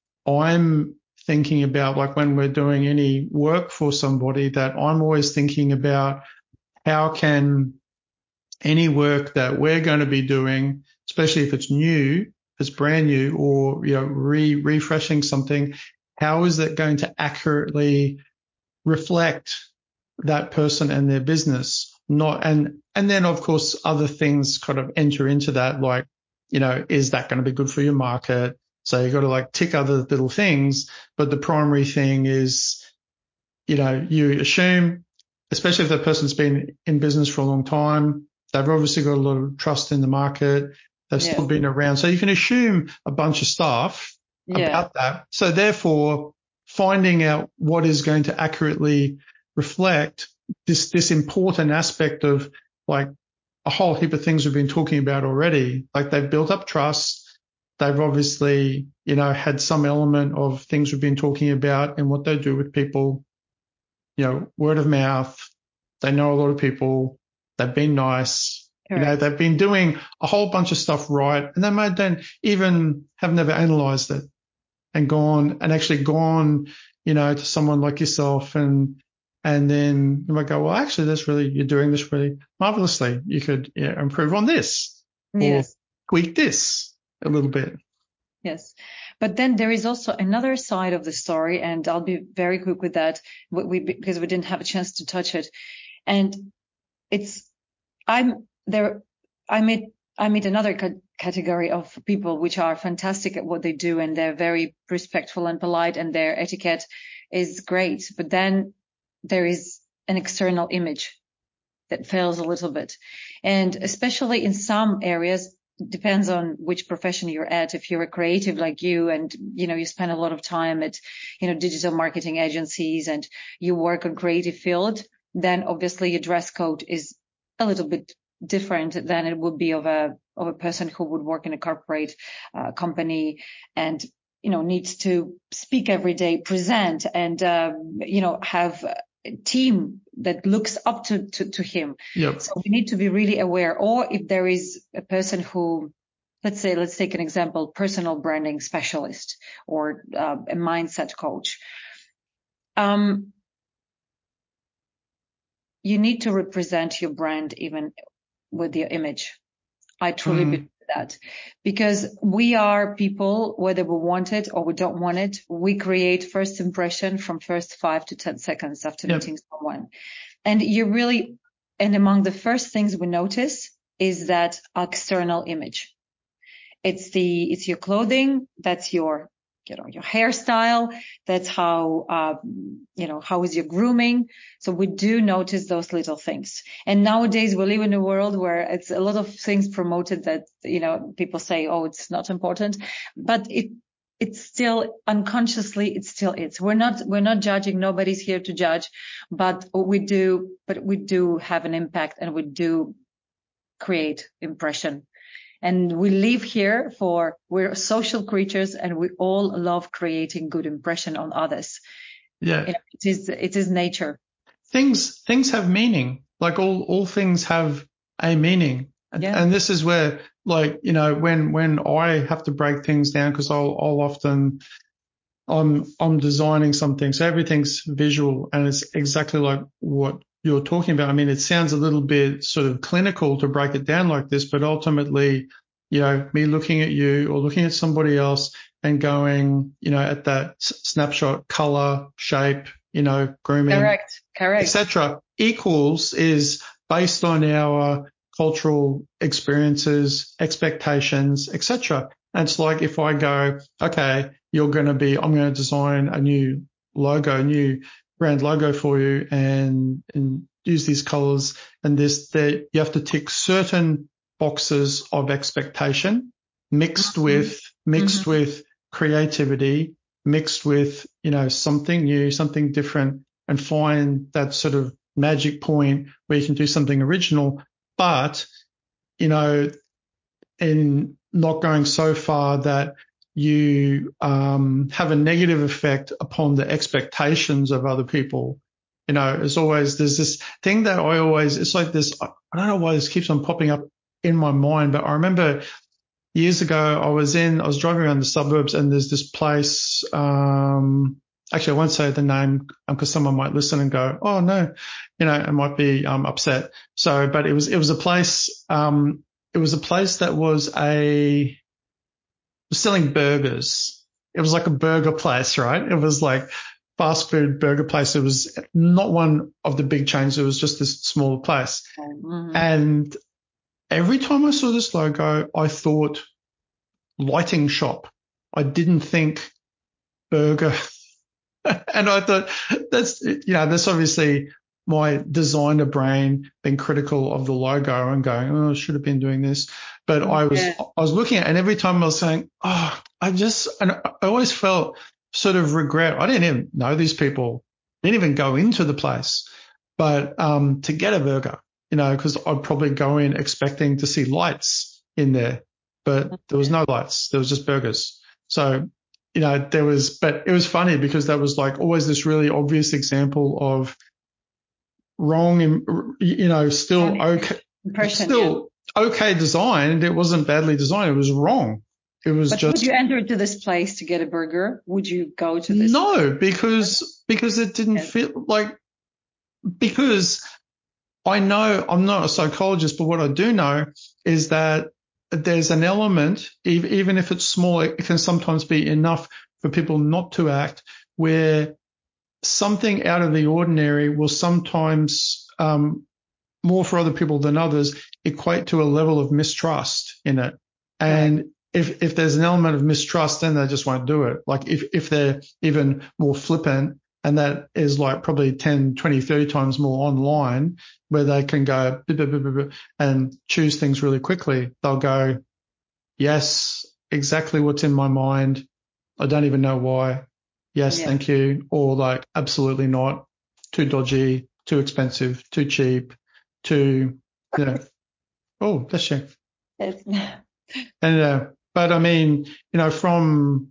I'm thinking about, like when we're doing any work for somebody, that I'm always thinking about how can any work that we're going to be doing, especially if it's new, if it's brand new, or, you know, re refreshing something, how is that going to accurately reflect that person and their business? Not, and, and then of course other things kind of enter into that, like, you know, is that going to be good for your market? So you've got to like tick other little things, but the primary thing is, you know, you assume, especially if that person's been in business for a long time, they've obviously got a lot of trust in the market. They've Yeah. still been around. So you can assume a bunch of stuff Yeah. about that. So therefore, finding out what is going to accurately reflect this, this important aspect of like a whole heap of things we've been talking about already. Like they've built up trust. They've obviously, you know, had some element of things we've been talking about and what they do with people, you know, word of mouth. They know a lot of people. They've been nice. Correct. You know, they've been doing a whole bunch of stuff right. And they might then even have never analyzed it and gone and actually gone, you know, to someone like yourself, and, and then you might go, well, actually, that's really, you're doing this really marvelously. You could, yeah, improve on this Yes. or tweak this a little bit. Yes. But then there is also another side of the story, and I'll be very quick with that we, because we didn't have a chance to touch it. And it's, I'm there, I meet, I meet another ca- category of people which are fantastic at what they do, and they're very respectful and polite, and their etiquette is great. But then there is an external image that fails a little bit. And especially in some areas, depends on which profession you're at. If you're a creative like you, and, you know, you spend a lot of time at, you know, digital marketing agencies, and you work on creative field, then obviously your dress code is a little bit different than it would be of a, of a person who would work in a corporate uh, company and, you know, needs to speak every day, present, and, um, you know, have a team that looks up to, to, to him. Yep. So we need to be really aware. Or if there is a person who, let's say, let's take an example, personal branding specialist or uh, a mindset coach. Um, you need to represent your brand even with your image. I truly Mm. believe that, because we are people, whether we want it or we don't want it, we create first impression from first five to ten seconds after Yep. meeting someone. And you really, and among the first things we notice is that external image. It's the, it's your clothing, that's your, you know, your hairstyle, that's how, uh, you know, how is your grooming. So we do notice those little things. And nowadays we live in a world where it's a lot of things promoted that, you know, people say, oh, it's not important, but it, it's still unconsciously, it still is. We're not, we're not judging. Nobody's here to judge, but we do, but we do have an impact, and we do create impression. And we live here for, we're social creatures, and we all love creating good impression on others. Yeah. You know, it is, it is nature. Things, things have meaning. Like all, all things have a meaning. Yeah. And this is where, like, you know, when, when I have to break things down, cause I'll, I'll often, I'm, I'm designing something. So everything's visual, and it's exactly like what you're talking about. I mean, it sounds a little bit sort of clinical to break it down like this, but ultimately, you know, me looking at you or looking at somebody else and going, you know, at that s- snapshot, color, shape, you know, grooming, Correct. Correct. et cetera, equals is based on our cultural experiences, expectations, et cetera. And it's like if I go, okay, you're going to be, I'm going to design a new logo, new brand logo for you, and, and use these colors and this, that you have to tick certain boxes of expectation mixed Mm-hmm. with, mixed Mm-hmm. with creativity, mixed with, you know, something new, something different, and find that sort of magic point where you can do something original, but, you know, in not going so far that you um, have a negative effect upon the expectations of other people. You know, as always, there's this thing that I always, it's like this, I don't know why this keeps on popping up in my mind, but I remember years ago I was in, I was driving around the suburbs and there's this place, um, actually I won't say the name because someone might listen and go, oh no, you know, I might be um, upset. So, but it was, it was a place, um, it was a place that was a, was selling burgers. It was like a burger place, right? It was like fast food burger place. It was not one of the big chains. It was just this smaller place. Mm-hmm. And every time I saw this logo, I thought lighting shop. I didn't think burger. And I thought that's, you know, that's obviously my designer brain being critical of the logo and going, oh, I should have been doing this. But I was, yeah. I was looking at it, and every time I was saying, oh, I just, and I always felt sort of regret. I didn't even know these people, didn't even go into the place, but um, to get a burger, you know, because I'd probably go in expecting to see lights in there, but there was no lights. There was just burgers. So, you know, there was, but it was funny because that was like always this really obvious example of wrong, you know, still okay, still yeah. okay designed. It wasn't badly designed. It was wrong. It was but just. Would you enter to this place to get a burger? Would you go to this? No, because, because it didn't yes. feel like, because I know I'm not a psychologist, but what I do know is that there's an element, even if it's small, it can sometimes be enough for people not to act, where something out of the ordinary will sometimes, um, more for other people than others, equate to a level of mistrust in it. And right. if, if there's an element of mistrust, then they just won't do it. Like if, if they're even more flippant, and that is like probably ten, twenty, thirty times more online, where they can go and choose things really quickly. They'll go, yes, exactly what's in my mind. I don't even know why. Yes, yeah. Thank you. Or like, absolutely not. Too dodgy, too expensive, too cheap, too, you know. Oh, that's you. And, uh, but I mean, you know, from,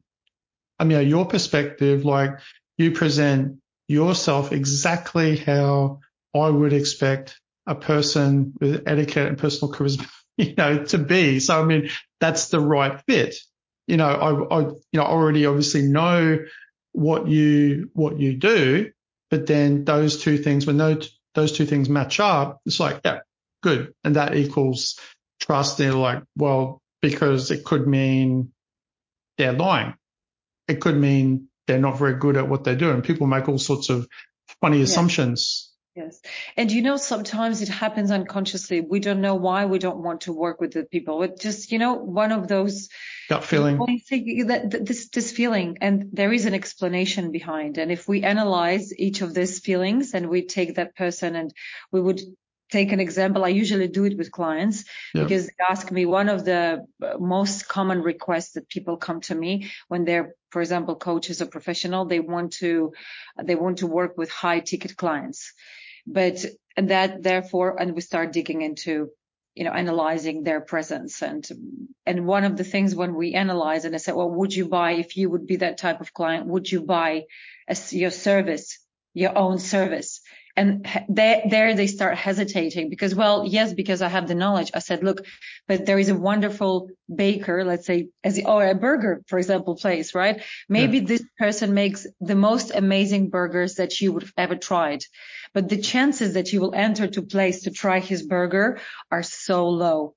I mean, your perspective, like you present yourself exactly how I would expect a person with etiquette and personal charisma, you know, to be. So, I mean, that's the right fit. You know, I, I, you know, already obviously know what you, what you do, but then those two things, when those, those two things match up, it's like, yeah, good. And that equals trust. They're like, well, because it could mean they're lying. It could mean they're not very good at what they do. And people make all sorts of funny yes. assumptions. Yes. And you know, sometimes it happens unconsciously. We don't know why we don't want to work with the people. It's just, you know, one of those gut feeling. That this, this feeling, and there is an explanation behind. And if we analyze each of these feelings and we take that person and we would take an example, I usually do it with clients yeah. because they ask me, one of the most common requests that people come to me when they're, for example, coaches or professional, they want to, they want to work with high ticket clients. But that therefore, and we start digging into, you know, analyzing their presence. And, and one of the things when we analyze, and I said, well, would you buy, if you would be that type of client, would you buy a, your service, your own service? And there, there they start hesitating because, well, yes, because I have the knowledge. I said, look, but there is a wonderful baker, let's say, as or a burger, for example, place, right? Maybe yeah. this person makes the most amazing burgers that you would have ever tried. But the chances that you will enter to place to try his burger are so low.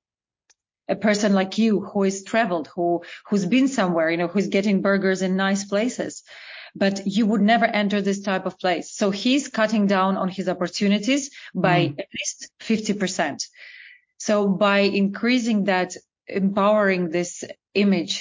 A person like you who is traveled, who, who's been somewhere, you know, who's getting burgers in nice places. But you would never enter this type of place. So he's cutting down on his opportunities by mm. at least fifty percent. So by increasing that, empowering this image,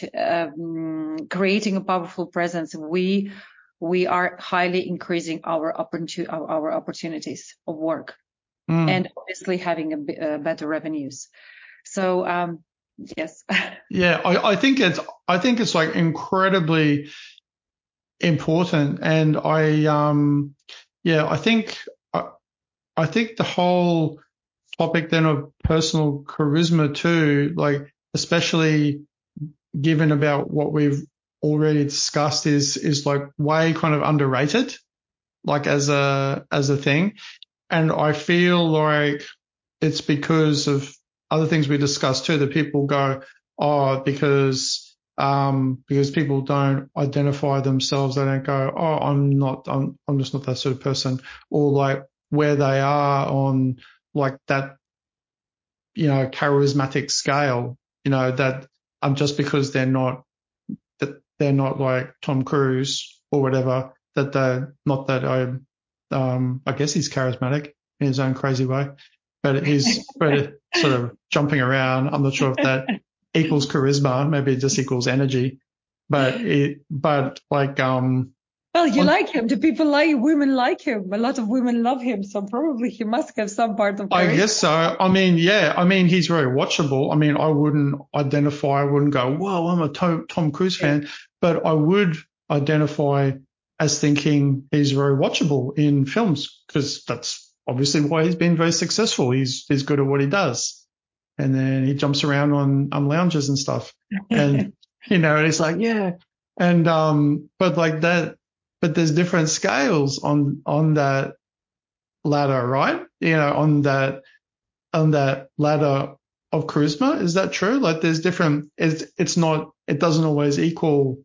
um, creating a powerful presence, we we are highly increasing our, opportun- our, our opportunities of work mm. and obviously having a, a better revenues. So, um, yes. Yeah, I, I think it's I think it's like incredibly important. And I, um, yeah, I think, I, I think the whole topic then of personal charisma too, like especially given about what we've already discussed, is is like way kind of underrated, like as a as a thing. And I feel like it's because of other things we discussed too, that people go, oh, because um because people don't identify themselves, they don't go, oh, I'm not, I'm I'm just not that sort of person, or like where they are on like that, you know, charismatic scale, you know, that um, just because they're not, that they're not like Tom Cruise or whatever, that they're not that I, um, I guess he's charismatic in his own crazy way, but he's but sort of jumping around. I'm not sure if that equals charisma. Maybe it just equals energy, but it, but like, um, Well, you on, like him. Do people like women like him? A lot of women love him, so probably he must have some part of I charisma. guess so. I mean, yeah, I mean, he's very watchable. I mean, I wouldn't identify, I wouldn't go, whoa, I'm a Tom, Tom Cruise Yeah. fan, but I would identify as thinking he's very watchable in films, because that's obviously why he's been very successful. He's, he's good at what he does. And then he jumps around on, on lounges and stuff. And, you know, and it's like, yeah. And, um, but like that, but there's different scales on, on that ladder, right? You know, on that, on that ladder of charisma. Is that true? Like there's different, it's, it's not, it doesn't always equal,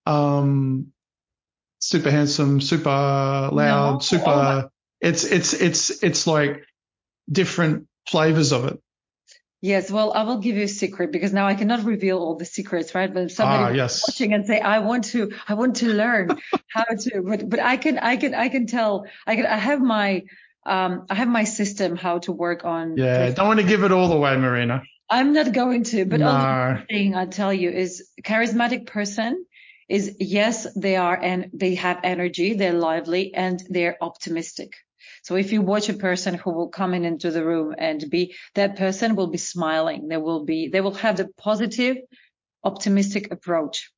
um, super handsome, super loud, No, super, oh my, it's, it's, it's, it's like different flavors of it. yes. Well, I will give you a secret, because now I cannot reveal all the secrets, right? But if somebody Ah, was yes. watching and say, I want to, I want to learn how to, but, but I can, I can, I can tell, I can, I have my, um, I have my system how to work on. Yeah. Don't want to give it all away, Marina. I'm not going to, but only No. one thing I'll tell you is charismatic person is, yes, they are, and they have energy, they're lively, and they're optimistic. So if you watch a person who will come in into the room and be, that person will be smiling. They will be, they will have the positive, optimistic approach.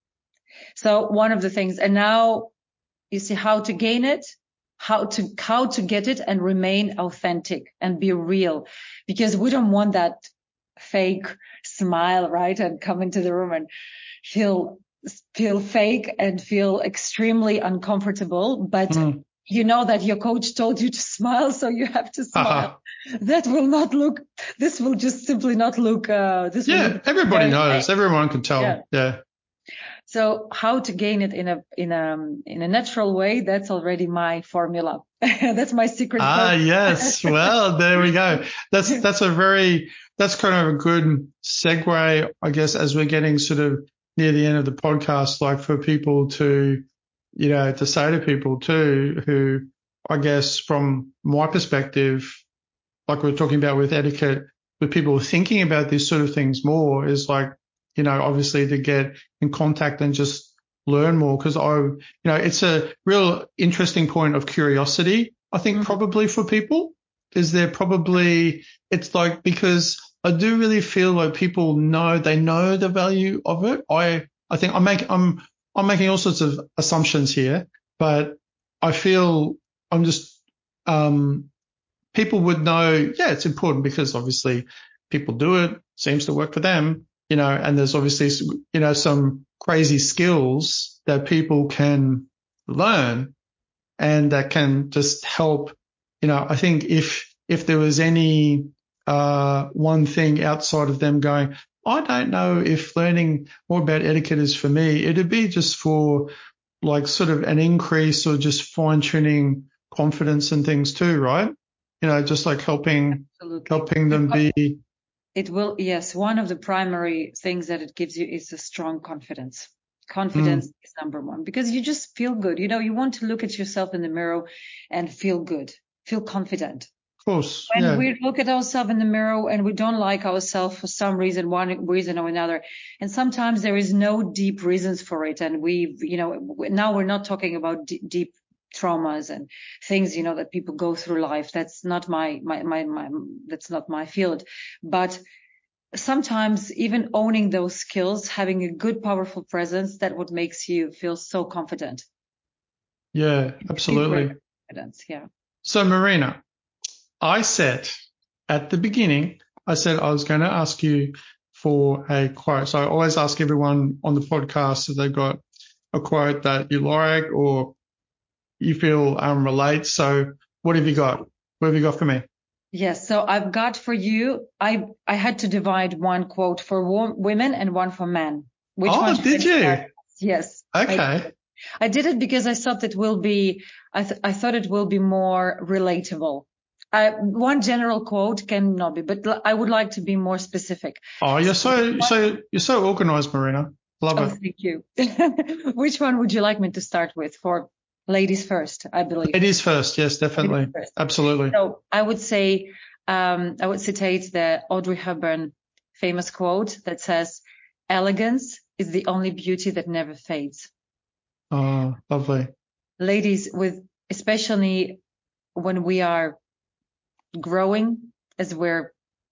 So one of the things, and now you see how to gain it, how to, how to get it and remain authentic and be real, because we don't want that fake smile, right? And come into the room and feel, feel fake and feel extremely uncomfortable. But Mm. you know that your coach told you to smile, so you have to smile. That will not look, this will just simply not look, uh, this will Yeah. look Everybody very knows. fake. Everyone can tell. Yeah. Yeah. So how to gain it in a, in a, in a natural way? That's already my formula. That's my secret. Ah, formula. yes. Well, there we go. That's, that's a very, that's kind of a good segue, I guess, as we're getting sort of near the end of the podcast, like for people to, you know, to say to people too, who I guess from my perspective, like we we're talking about with etiquette, with people thinking about these sort of things more, is like, you know, obviously to get in contact and just learn more. Cause I, you know, it's a real interesting point of curiosity, I think, Mhm. probably for people. Is there probably, it's like, because I do really feel like people know, they know the value of it. I, I think I make, I'm, I'm making all sorts of assumptions here, but I feel I'm just, um, people would know, yeah, it's important because obviously people do it, seems to work for them, you know, and there's obviously, you know, some crazy skills that people can learn and that can just help, you know. I think if, if there was any, uh, one thing outside of them going, I don't know if learning more about etiquette is for me, it'd be just for like sort of an increase or just fine tuning confidence and things too, right? You know, just like helping, Absolutely. helping them be. It will, yes. One of the primary things that it gives you is a strong confidence. Confidence Mm, is number one, because you just feel good. You know, you want to look at yourself in the mirror and feel good, feel confident. of course. When Yeah. we look at ourselves in the mirror and we don't like ourselves for some reason, one reason or another, and sometimes there is no deep reasons for it. And we, you know, now we're not talking about d- deep traumas and things, you know, that people go through life. That's not my, my, my, my, that's not my field. But sometimes even owning those skills, having a good, powerful presence, that what makes you feel so confident. Yeah, absolutely. Confidence, yeah. So Marina, I said at the beginning, I said I was going to ask you for a quote. So I always ask everyone on the podcast if they've got a quote that you like or you feel um, relates. So what have you got? What have you got for me? Yes. So I've got for you, I, I had to divide one quote for wo- women and one for men. Which oh, one did you? start? Yes. Okay. I, I did it because I thought it will be, I, th- I thought it will be more relatable. I, one general quote cannot be, but l- I would like to be more specific. Oh, you're so, so, you're so organized, Marina. Love Oh, it. thank you. Which one would you like me to start with? For ladies first, I believe. Ladies first. Yes, definitely. First. Absolutely. So I would say, um, I would citate the Audrey Hepburn famous quote that says, "Elegance is the only beauty that never fades." Oh, lovely. Ladies, with especially when we are growing, as we're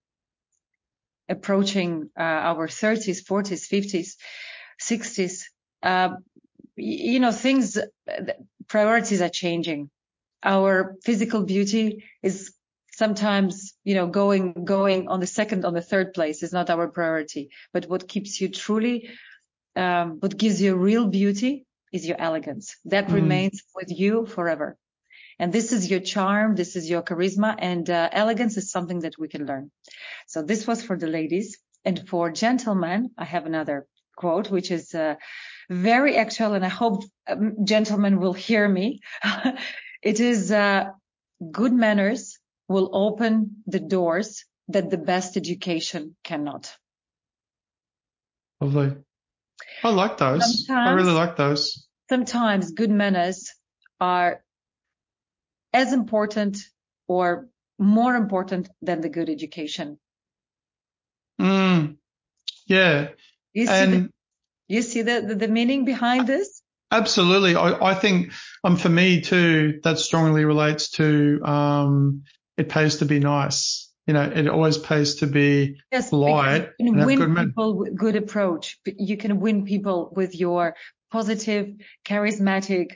approaching uh, our thirties, forties, fifties, sixties, uh, you know, things, priorities are changing. Our physical beauty is sometimes, you know, going, going on the second, on the third place is not our priority. But what keeps you truly, um, what gives you real beauty is your elegance. That Mm. remains with you forever. And this is your charm. This is your charisma, and uh, elegance is something that we can learn. So this was for the ladies. And for gentlemen, I have another quote, which is uh, very actual, and I hope um, gentlemen will hear me. It is, uh, good manners will open the doors that the best education cannot. Lovely. I like those. Sometimes, I really like those. Sometimes good manners are as important or more important than the good education. Mm. Yeah. You see, And the, you see the, the, the meaning behind this? absolutely. I, I think um, for me too, that strongly relates to um, it pays to be nice. You know, it always pays to be Yes, polite you can and have win good men. people with good approach. You can win people with your positive, charismatic,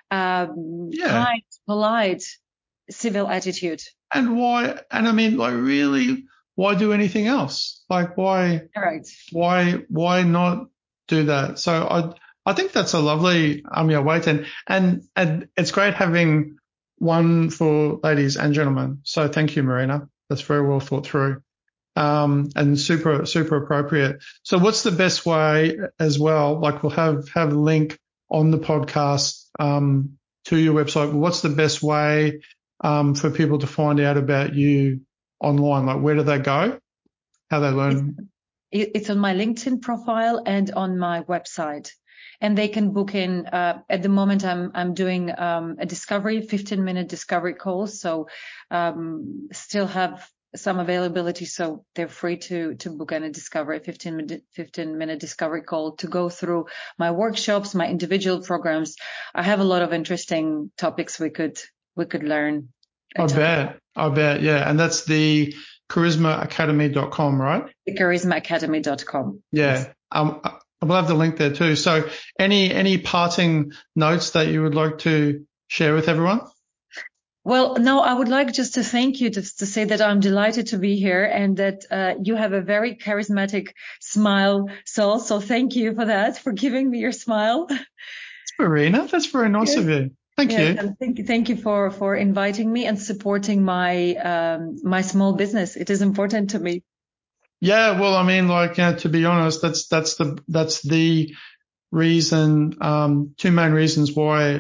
um, Yeah. kind, polite, civil attitude. And why? And I mean, like, really, why do anything else? Like, why? Correct. Why? Why not do that? So I, I think that's a lovely um yeah way to, and and it's great having one for ladies and gentlemen. So thank you, Marina. That's very well thought through. Um, and super, super appropriate. So what's the best way as well? Like we'll have, have a link on the podcast, um, to your website. But what's the best way, um, for people to find out about you online? Like where do they go? How they learn? It's, it's on my LinkedIn profile and on my website. And they can book in, uh, at the moment I'm, I'm doing, um, a discovery, fifteen minute discovery call. So, um, still have some availability. So they're free to, to book in a discovery, fifteen minute, fifteen minute discovery call to go through my workshops, my individual programs. I have a lot of interesting topics we could, we could learn. I bet. I bet. Yeah. And that's the charisma academy dot com, right? the charisma academy dot com. Yeah. Yes. Um, I'll have the link there too. So any, any parting notes that you would like to share with everyone? Well, no, I would like just to thank you to, to say that I'm delighted to be here and that uh, you have a very charismatic smile, Sol. So thank you for that, for giving me your smile. Marina, that's very nice Yes. of you. Thank yes, you. And thank you. Thank you for, for inviting me and supporting my, um, my small business. It is important to me. Yeah, well, I mean, like, you know, to be honest, that's, that's the, that's the reason, um, two main reasons why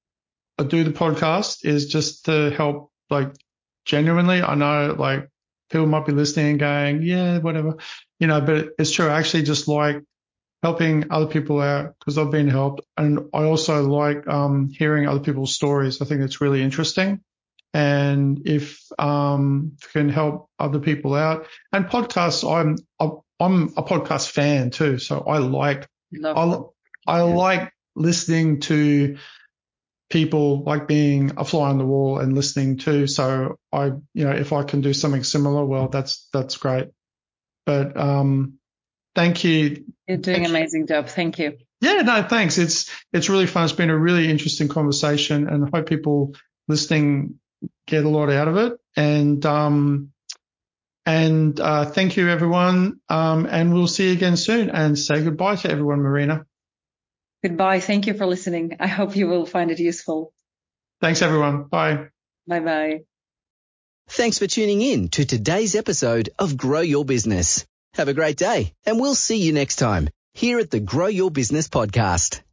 I do the podcast is just to help, like, genuinely. I know, like, people might be listening and going, yeah, whatever, you know, but it's true. I actually just like helping other people out because I've been helped. And I also like, um, hearing other people's stories. I think it's really interesting. And if, um, can help other people out and podcasts, I'm, I'm a podcast fan too. So I like, Love I, them. I Yeah. like listening to people, like being a fly on the wall and listening too. So I, you know, if I can do something similar, well, that's, that's great. But um, thank you. You're doing an amazing job. Thank you. Yeah, no, thanks. It's it's really fun. It's been a really interesting conversation, and I hope people listening get a lot out of it. And um, and uh, thank you, everyone. Um, and we'll see you again soon. And say goodbye to everyone, Marina. Goodbye. Thank you for listening. I hope you will find it useful. Thanks, everyone. Bye. Bye-bye. Thanks for tuning in to today's episode of Grow Your Business. Have a great day, and we'll see you next time here at the Grow Your Business podcast.